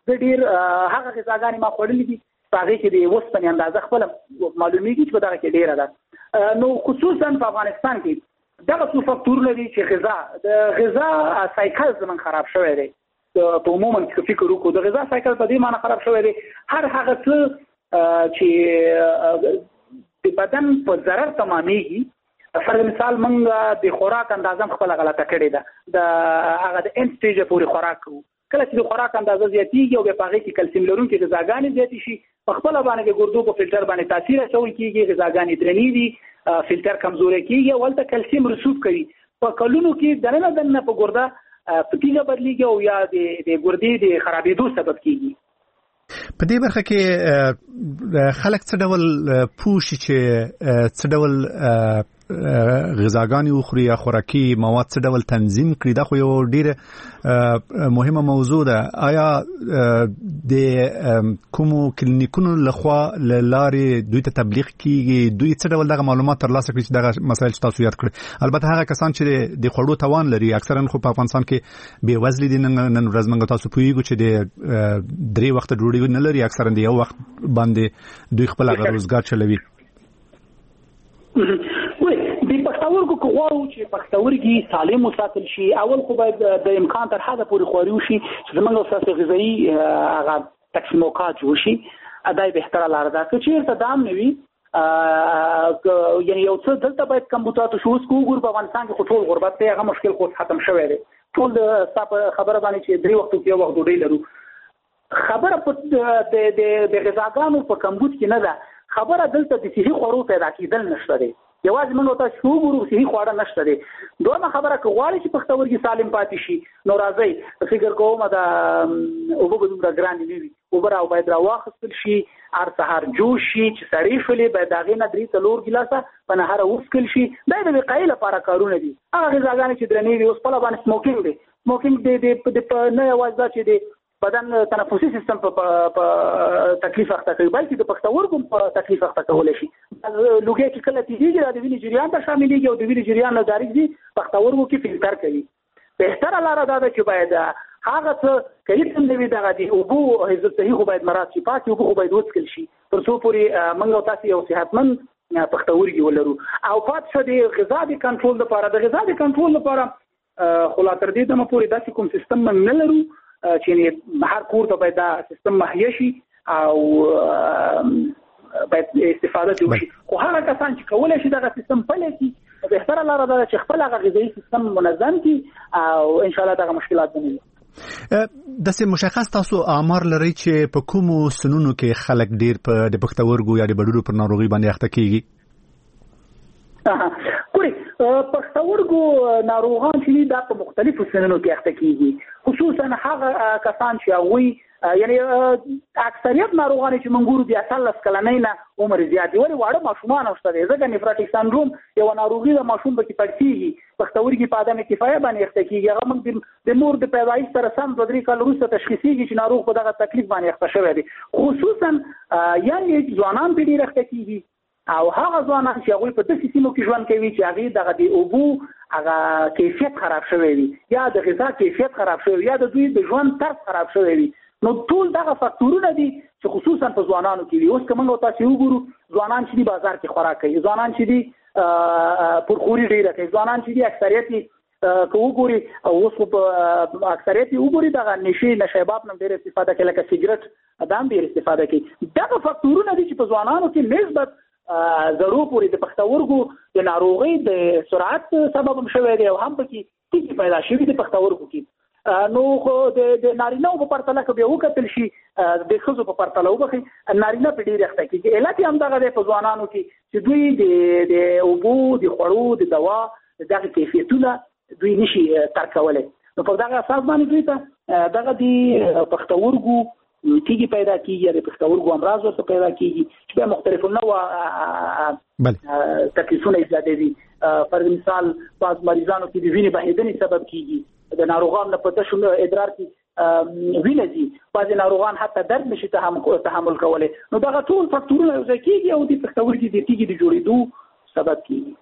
S6: د ډیر هغه غذاګانې ما خوړلې دي هغه کې د وسپنې اندازه خپل معلومیږي چې په دغه کې ډیره ده. نو خصوصا په افغانستان کې دغه څو فاکتورونه دي چې غذا د غذا سایکل زمون خراب شوی دی. په عموما کې فکر وکړو د غذا سایکل په دې معنی خراب شوی دی هر هغه څه چې د بدن په ضرر تمامېږي. فر مثال موږ د خوراک اندازه خپل غلطه کړې ده د هغه د اند سټیج پورې خوراک کوو. کله چې د خوراک اندازه زیاتېږي او په هغه کې کلسیم لرونکي غذاګانې زیاتې شي په خپل باندې د ګردو په فلټر باندې تاثیر اچول کېږي. غذاګانې درنې دي فلټر کمزوري کېږي او ولته کلسیم رسوب کوي. په کلونو کې دنه دنه په ګرده په تیږه بدلیږي او یا د ګردې د خرابېدو سبب کېږي.
S1: په دې برخه کې خلک څه ډول پوښي چې څه ډول غذاګانې وخوري یا خوراکي مواد څه ډول تنظیم کړي دا خو یو ډیره مهمه موضوع ده. آیا د کومو کلینیکونو لخوا لارې دوی ته تبلیغ کیږي دوی څه ډول دغه معلومات ترلاسه کړي چې دغه مسایل تاسو یاد کړئ؟ البته هغه کسان چې د خوړو توان لري اکثرا خو په افغانستان کې بې وزلي دي. نن ورځ موږ تاسو پوهیږو چې د درې وخت ډوډۍ نه لري اکثرا د یو وخت باندې دوی خپل روزګار چلوي.
S6: پښتورګو کو غواړو چې پښتورګي سالم وساتل شي اول خو باید د امکان تر حده پورې خوري شي چې زموږ اساس غذایی هغه تقسیموکات جوړ شي. ادای بهتره لار ده چې چیرته دام نوي یعنی یو څه دلته باید کمبوتات شو اوس کوګور په افغانستان کې ټول غربت ته هغه مشکل خو ختم شوی دی. ټول د خبره باندې چې درې وخت کې یو وخت ډوډۍ لرو خبره په د د غذاګانو په کمبوت کې نه ده. خبره دلته د صحي خوړو پیدا کېدل نشته دی. یوازې موږ ته شو ګورو صحي خواړه نشته دي. دوه خبره کوي چې پښتورګي سالم پاتې شي نو راځي فکر کوم دا او وګورم دا ګران دی او برا او باید راوخصل شي هر سحر جوش شي چې سړی فلې باید داغه نه درې تلور ګلاسه په نهار وسکل شي دا د وقایې لپاره کارونه دي. هغه غذاګانې چې درنې دي اوس په لبان سموکینګ دي سموکینګ دي د نه یوازې چې دي بدن تنفسي سیستم په تکلیف اخته کوي بلکې د پښتورګو په تکلیف اخته کولای شي. لوګي چې کله تیږي د وینې جریان ته شاملېږي او د وینې جریان له داري دي پښتورګو کې فلټر کوي. بهتره لار دا ده چې باید هغه څه کوي چې دوی دغه دي او بو عزت صحیح خو باید مراد شي پاتې او خو باید وڅکل شي تر څو پورې موږ تاسو یو صحتمن پښتورګي ولرو. او پات څه دی غذا د کنټرول لپاره د غذا د کنټرول لپاره خو لا تر دې دمه پورې داسې کوم سیستم من نه لرو چې هر کور ته باید دا سیستم مهیا شي او باید استفاده وشي. خو هغه کسان چې کولای شي دا سیستم پلي کړي بهتره لار ده چې خپل هغه غذایی سیستم منظم کړي او ان شاء الله دا مشکلات نه وي.
S1: د سه مشخص تاسو آمار لري چې په کومو سنونو کې خلک ډیر په د پښتورګو یا د بډوډو پر ناروغي باندې اخته کیږي؟
S6: ګوري پښتورګو ناروغان چې دا په مختلفو سنونو کې اخته کیږي خصوصا هغه کسان چې هغه یعنی اکثریت ناروغان چې منګورو دي اصل کلنۍ نه عمر زیات دي ولی واړه ماشومان اوسته دي ځکه نفراټیک سندروم یو ناروغي د ماشوم په کې پړسیږي پښتورګي په عدم کفایه باندې اخته کیږي. هغه موږ د مور د پیدایش سره سم دوه درې کال وروسته تشخیصيږي چې ناروغ په دغه تکلیف باندې اخته شوی دی. خصوصا یعنی ځوانان په ډیر اخته کیږي او هغه ځوانان چې هغه په داسې سیمو کې ژوند کوي چې هغه دغه د اوبو هغه کیفیت خراب شوی وي یا د غذا کیفیت خراب شوی یا د دوی د ژوند طرز خراب شوی وي. نو ټول دغه فاکتورونه دي چې خصوصا په ځوانانو کې دي. اوس کوم نو تاسو وګورو ځوانان چې بازار کې خوراک کوي ځوانان چې دي پرخوري ډیره کوي ځوانان چې دي اکثریت کو وګوري اوس په اکثریت وګوري دغه نشي نشيبات نم ډیره استفاده کوي لکه سیګریټ ادم ډیره استفاده کوي. دغه فاکتورونه دي چې په ځوانانو کې نسبت ضرور پوری د پښتورګو د ناروغي د سرعت سبب هم شوی دی او هم پکې تیږي پیدا شوی د پښتورګو کې. نو خو د نارینه په پرتله کې به وکتل شي د ښځو په پرتله وبخي نارینه په ډیر اخته کېږي. علت هم دغه د په ځوانانو کې چې دوی د د اوبو د خوړو د دوا دغه کیفیتونه دوی نشي ترکولای. نو په دغه اساس باندې دوی ته دغه د پښتورګو تیږي پیدا کیږي د پښتورګو امراض ورته پیدا کیږي چې به مختلف نوع بله تکلیفونه زیاته دي. پر مثال بعض مریضانو کې د وینې بهیدنې سبب کیږي د ناروغان په تشو ادرار کې وینې دي بعض ناروغان حتی درد نشي تحمل کولای. نو دغه ټول فاکتورونه یو ځای کیږي او د پښتورګي د تیږي د جوړېدو سبب کیږي.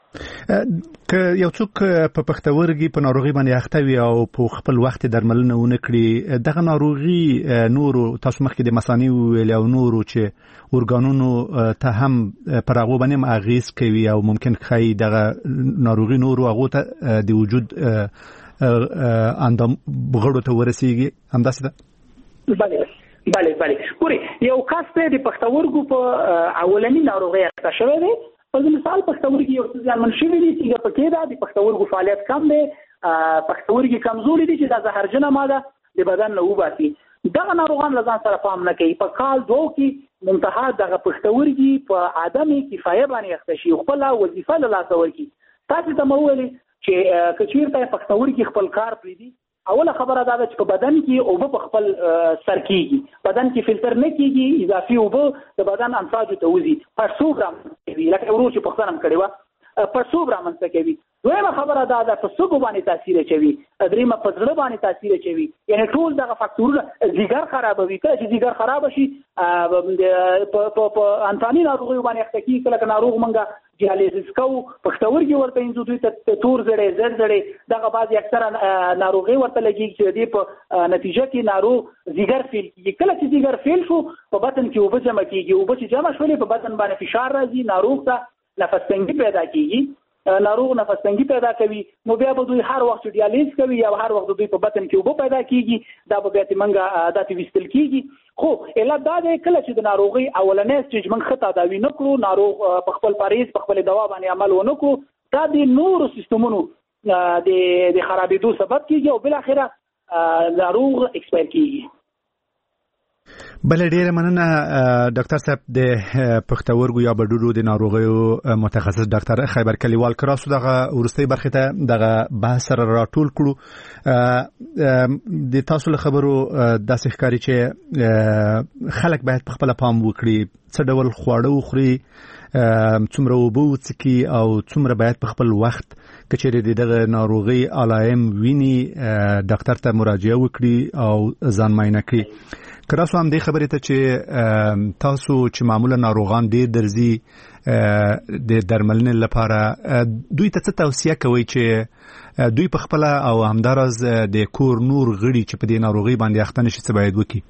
S1: که یو څوک په پښتورګي په ناروغي باندې اخته وي او په خپل وخت درملنه ونه کړي دغه ناروغي نورو تاسو مخکې د مثانې ویل او نورو چې اورګانونو ته هم پر هغه باندې اغیز کوي او ممکن خای دغه ناروغي نورو هغه ته د وجود اندام بغړو ته ورسیږي همداسې ده.
S6: بله بله بله ګوري یو کس ته د پښتورګو په اولنی ناروغي اخته شوی دی. په مثال پښتورګي یو څه ځانمن شوی دي چې په کې دا د پښتورګو فعالیت کم دی، پښتورګي کمزوري دي چې د زهرجنه ماده د بدن نه وباسي. دغه ناروغان لزان سره پام نه کوي. په کال دوه کې منتها دغه پښتورګي په عدم کفایه باندې اخته شي خپل وظیفه له لاسه ورکړي. تاسو ته مو ویلي چې کچیرته پښتورګي خپل کار پریدي اوله خبره دا ده چې په بدن کې اوبه په خپل سر کېږي، بدن کې فلټر نه کېږي، اضافي اوبه د بدن امصاجو ته وځي، پړسوب رامنځته کوي لکه ورو چې پښتنه هم کړې وه پړسوب رامنځته کوي. دویمه خبره دا ده په سږو باندې تاثیر اچوي، دریمه په زړه باندې تاثیر اچوي. یعنې ټول دغه فاکتورونه ځیګر خرابوي. کله چې ځیګر خراب شي په انساني ناروغیو باندې اخته کېږي. کله که ناروغ منګه دیالیزس کوو پښتورګي ورته انځو دوی ته تور زړی زړ زړی دغه بعضې اکثره ناروغۍ ورته لګېږي چې د دې په نتیجه کې ناروغ ځیګر فیل کېږي. کله چې ځیګر فیل شو په بدن کې اوبه جمع کېږي، اوبه چې جمع شولې په بدن باندې فشار راځي، ناروغ ته نفس تنګي پیدا کېږي، ناروغ نفس تنګي پیدا کوي. نو بیا به دوی هر وخت ډیالیز کوي یا هر وخت دوی په بدن کې اوبه پیدا کېږي، دا به بیا منګه داسې ویستل کېږي. خو علت دا دی کله چې د ناروغۍ اولنی سټیج موږ ښه تداوي نه کړو، ناروغ په خپل پرهیز په خپل دوا باندې عمل ونه کړو، دا د نورو سیستمونو د خرابېدو سبب کېږي او بالاخره ناروغ ایکسپایر کېږي.
S1: بل ډیره مننه ډاکټر صاحب د پښتورګو یا بډوډو د ناروغیو متخصص ډاکټر خیبر کلیوال کراسو دغه ورستۍ برخه ته دغه بحث سره راټول کړو. د تاسو له خبرو داسې ښکاري چې خلک باید په خپل پام وکړي څه ډول خواړه وخوري، څومره اوبه وڅښي او څومره باید په خپل وخت کچېرې دغه ناروغي علائم ویني ډاکټر ته مراجعه وکړي او ځان معاینه کړي. کراسو هم دې خبرې ته چې تاسو چې معمولا ناروغان ډېر درځي د درملنې لپاره دوی ته څه توصیه کوي چې دوی په خپل او همدارز د کور نور غړي چې په دې ناروغي باندې اخته نشي څه باید وکړي؟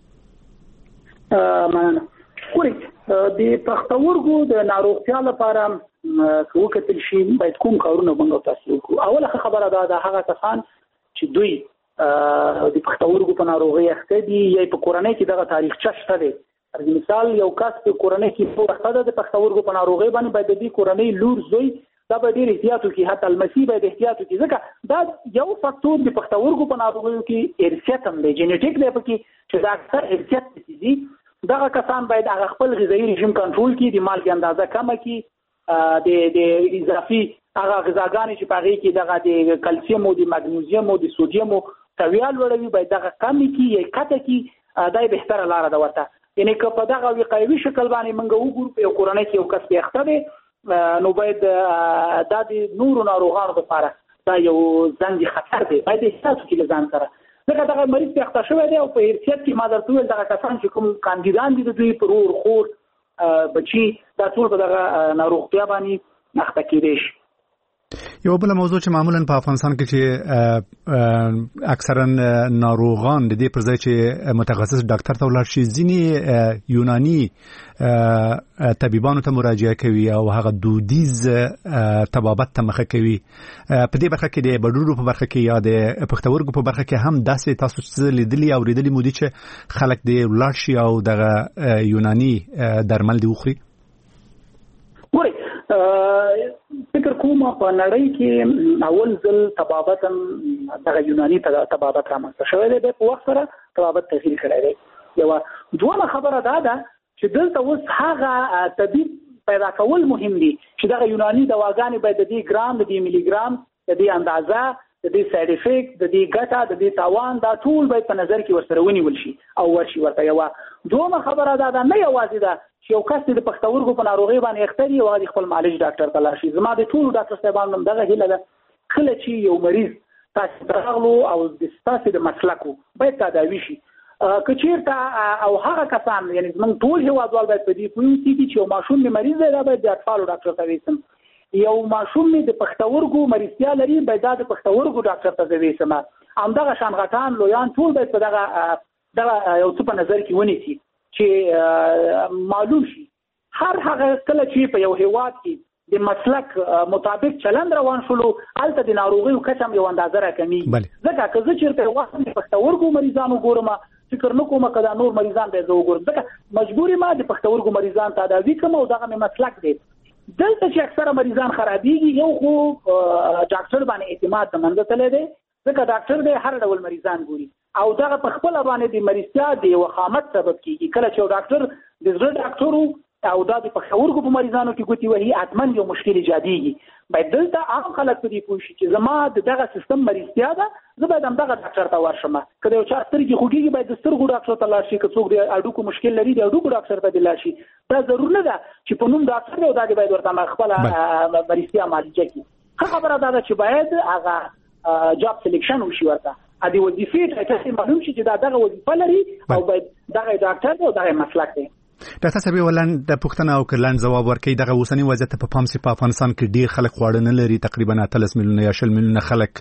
S6: مننه. ګورئ د پښتورګو د ناروغتیا لپاره وکتل شي باید کوم کارونه موږ تاسو وکړو. اوله خبره دا ده هغه کسان چې دوی د پښتورګو په ناروغۍ اخته دي یا په کورنۍ کې دغه تاریخچه شته دی. پر مثال یو کس په کورنۍ کې په اخته ده د پښتورګو په ناروغۍ باندې باید د دې کورنۍ لور زوی دا به ډېر احتیاط وکړي، حتی المسي باید احتیاط وکړي ځکه دا یو فاکتور د پښتورګو په ناروغیو کې ارثیت هم دی، جینیټیک دی پکې چې دا اکثر ارثیت دي. دغه کسان باید هغه خپل غذایي رژیم کنټرول کړي، د مالګې اندازه کمه کړي، د د اضافي هغه غذاګانې چې په هغې کې دغه د کلسیم او د مګنیزیم او د سودیم تویا لوړوي باید دغه کمې کړي یا کته کړي، دا یې بهتره لاره ده ورته. یعنې که په دغه وقایوي شکل باندې موږ وګورو په یو کورنۍ کې یو کس پې اخته دی نو باید دا د نورو ناروغانو لپاره دا یو زنګ خطر دی، باید احساس وکړي له ځان سره ځکه دغه مریض پې اخته شوی دی او په ارثیت کې ما درته وویل دغه کسان چې کوم کاندیدان دي د دوی پرور خور بچي دا ټول په دغه ناروغتیا باندې اخته کېدی شي.
S1: یو بل موضوع چې معمولا په افغانستان کې چې اکثرا ناروغان د دې پر ځای چې متخصص ډاکټر ته ولاړ شي ځینې یوناني طبيبانو ته مراجعه کوي او هغه دودیز طبابت ته مخه کوي. په دې برخه کې د بډوډو په برخه کې یا د پښتورګو په برخه کې هم داسې تاسو څه لیدلي او ورېدلي مو دي چې خلک دې ولاړ شي او دغه یوناني درمل دې وخوري؟
S6: فکر کوم په نړۍ کې اول ځل طبابت هم دغه یوناني طبابت رامنځته شوی دی، په وخت سره طبابت تغییر کړی دی. یوه دومره خبره دا ده چې دلته اوس هغه طبیب پیدا کول مهم دي چې دغه یوناني دواګانې باید د دې ګرام د دې ملي ګرام د دې اندازه د دې سایډ افیکټ د دې ګټه د دې تاوان دا ټول باید په نظر کې ورسره ونیول شي او ورشي ورته. یوه دومره خبره دا ده نه یوازې ده چې یو کس د پښتورګو په ناروغۍ باندې اخته دی او هغه خپل معالج ډاکټر ته لاړ شي. زما د ټولو ډاکټر صاحبانو هم دغه هیله ده کله چې یو مریض تاسو ته راغلو او د ستاسو د مسلکو باید تداوي شي که چېرته او هغه کسان یعنې زموږ ټول هېوادوال باید په دې پوه اوسېږي چې یو ماشوم د مریض دی دا باید د اطفالو ډاکټر ته ویسم یو ماشوم د پښتورګو مریضتیا لري باید د پښتورګو ډاکټر ته ځوي سم همدغه شان غټان لویان ټول باید په دغه دغه یو څه په نظر کې ونیسي چې معلوم شي هر هغه کله چې په یو هیواد کې د مسلک مطابق چلند روان شلو الته د ناروغیو کچم یو اندازه راکمي ځکه که زه چیرته وخت د پښتورګو مریضانو ګورم فکر نه کوم کدا نور مریضان به زه وګورم ځکه مجبوري ما د پښتورګو مریضان تداوی کوم او دغه مسلک دی دلته چې اکثره مریضان خرابېږي یو خو ډاکټر باندې اعتماد د منځ ته لري ځکه ډاکټر به هر ډول مریضان ګوري او دغه په خپل باندې د مریضتیا د وخامت سبب کیږي کله چې ډاکټر د زړه ډاکټر او د پښتورګو په مریضانو کې ګوتی وهي اتمن یو مشکل ایجادېږي باید دلته عام خلک په دې پوه شي چې زما د دغه سیستم مریضتیا ده زه باید همدغه ډاکټر ته ورشم که د یو چا سترګې خوږېږي باید د سترګو ډاکټر ته لاړ شي که څوک د هډوکو مشکل لري د هډوکو ډاکټر ته دې لاړ شي دا ضرور نه ده چې په نوم ډاکټر دی او دا دې باید ورته خپله مریضتیا معالجه کړي ښه خبره دا ده چې باید هغه جاب سلیکشن وشي ورته د وظیفې ټاکل معلوم شي چې دا دغه وظیفه لري او باید دغه ډاکټر دی او دغه مسلک دی
S1: ډاکټر صاحب ولن د پښتنه او کلن جواب ورکړي دغه اوسنی وضعیت په پام سي په افغانستان کې ډیر خلک خواړه نه لري تقریبا اتلس میلیونه یا شل میلیونه خلک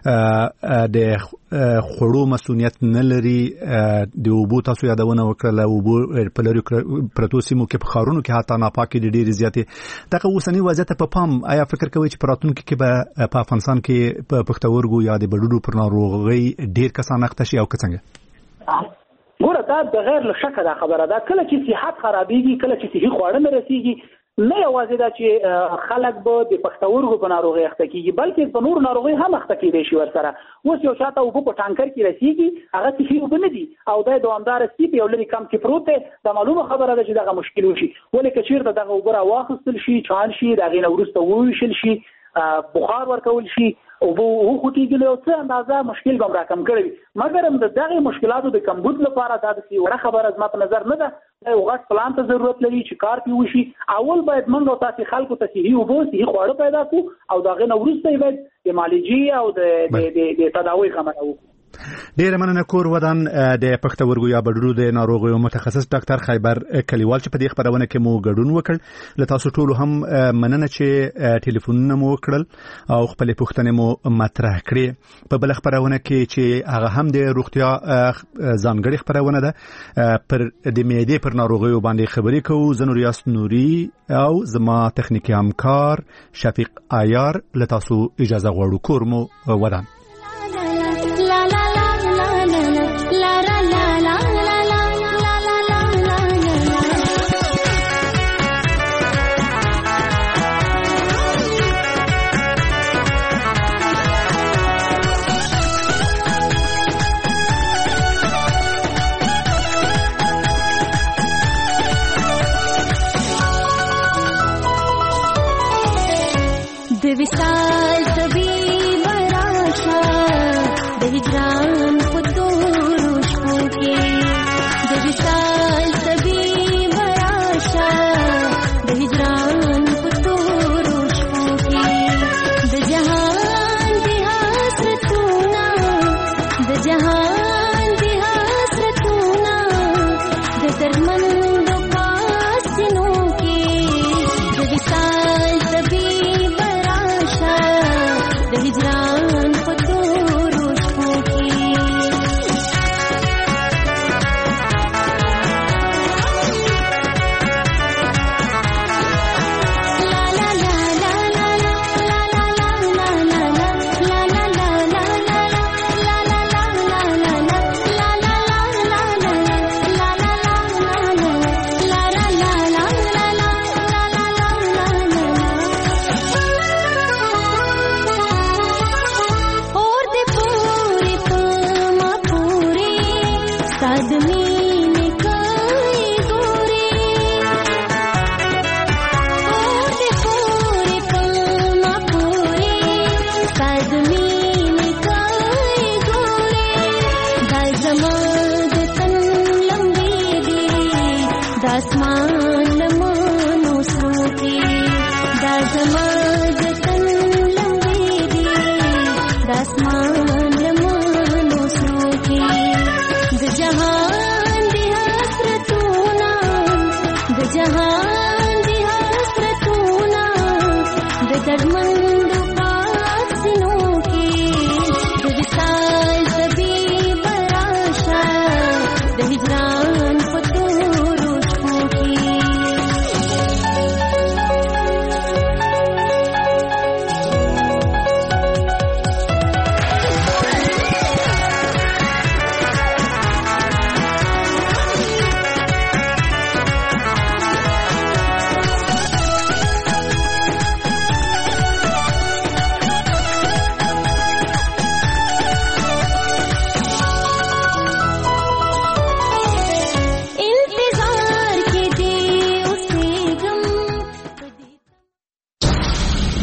S1: د خړو مسؤلیت نه لري د وبو تاسو یادونه وکړه وبو په لري پروتو سیمو کې په خارونو کې حتی ناپاکي ډیر زیاتې دغه اوسنی وضعیت په پام آیا فکر کوي چې پراتونکو کې به په افغانستان کې په پښتورګو یا د بډوډو پر ناروغي ډیر کسان اخته شي او څنګه
S6: ګوره دا بغیر له شکه دا خبره ده کله چې صحت خرابېږي کله چې صحي خواړه نه رسېږي نه یوازې دا چې خلک به د پښتورګو په ناروغۍ اخته کېږي بلکې په نورو ناروغۍ هم اخته کېدی شي ورسره اوس یو چا ته اوبه په ټانکر کې رسېږي هغه صحي اوبه نه دي او دا دوامداره سي په یو لرې کم کې پروت دی دا معلومه خبره ده چې دغه مشکل وشي ولې که چېرته دغه اوبه راواخیستل شي چال شي د هغې نه وروسته وویشل شي بخار ورکول شي او به خوټیږي او څه اندازه مشکل به راکم کړي مګر هم د دغه مشکلاتو د کمبود لپاره دا د وړه خبره زما په نظر نه ده یو غټ پلان ته ضرورت لري چې کار پی وشي اول باید موږ او تاسو خلکو ته صحي او صحي خواړه پیدا کړو او دغه نه وروسته باید د معالجې او د د تداوی خبره وکړو
S1: ډیر مننه کور ودان د پښتورګو یا بډرو د ناروغیو متخصص ډاکټر خیبر کلیوال چې په دې خبرونه کې مو ګډون وکړ له تاسو ټولو هم مننه چې ټلیفونونه مو وکړل او خپل پوښتنې مو مطرح کړې په بل خبرونه کې چې هغه هم د روغتیا ځانګړي خبرونه ده پر د معدې پر ناروغیو باندې خبرې کوو زه نوریاس نوري او زما تخنیکی همکار شفیق عیار له تاسو اجازه غواړو کور مو ودان
S13: विशाल तभी बराशा हिजरान खुदूरुश के विशाल तभी बराशा हिजरान खुदूरुश के द जहान दी हसरतूना द जहान दी हसरतूना द दरमंद पासिनों के द विशाल तभी हिजरान खुदूरुश की ډډمن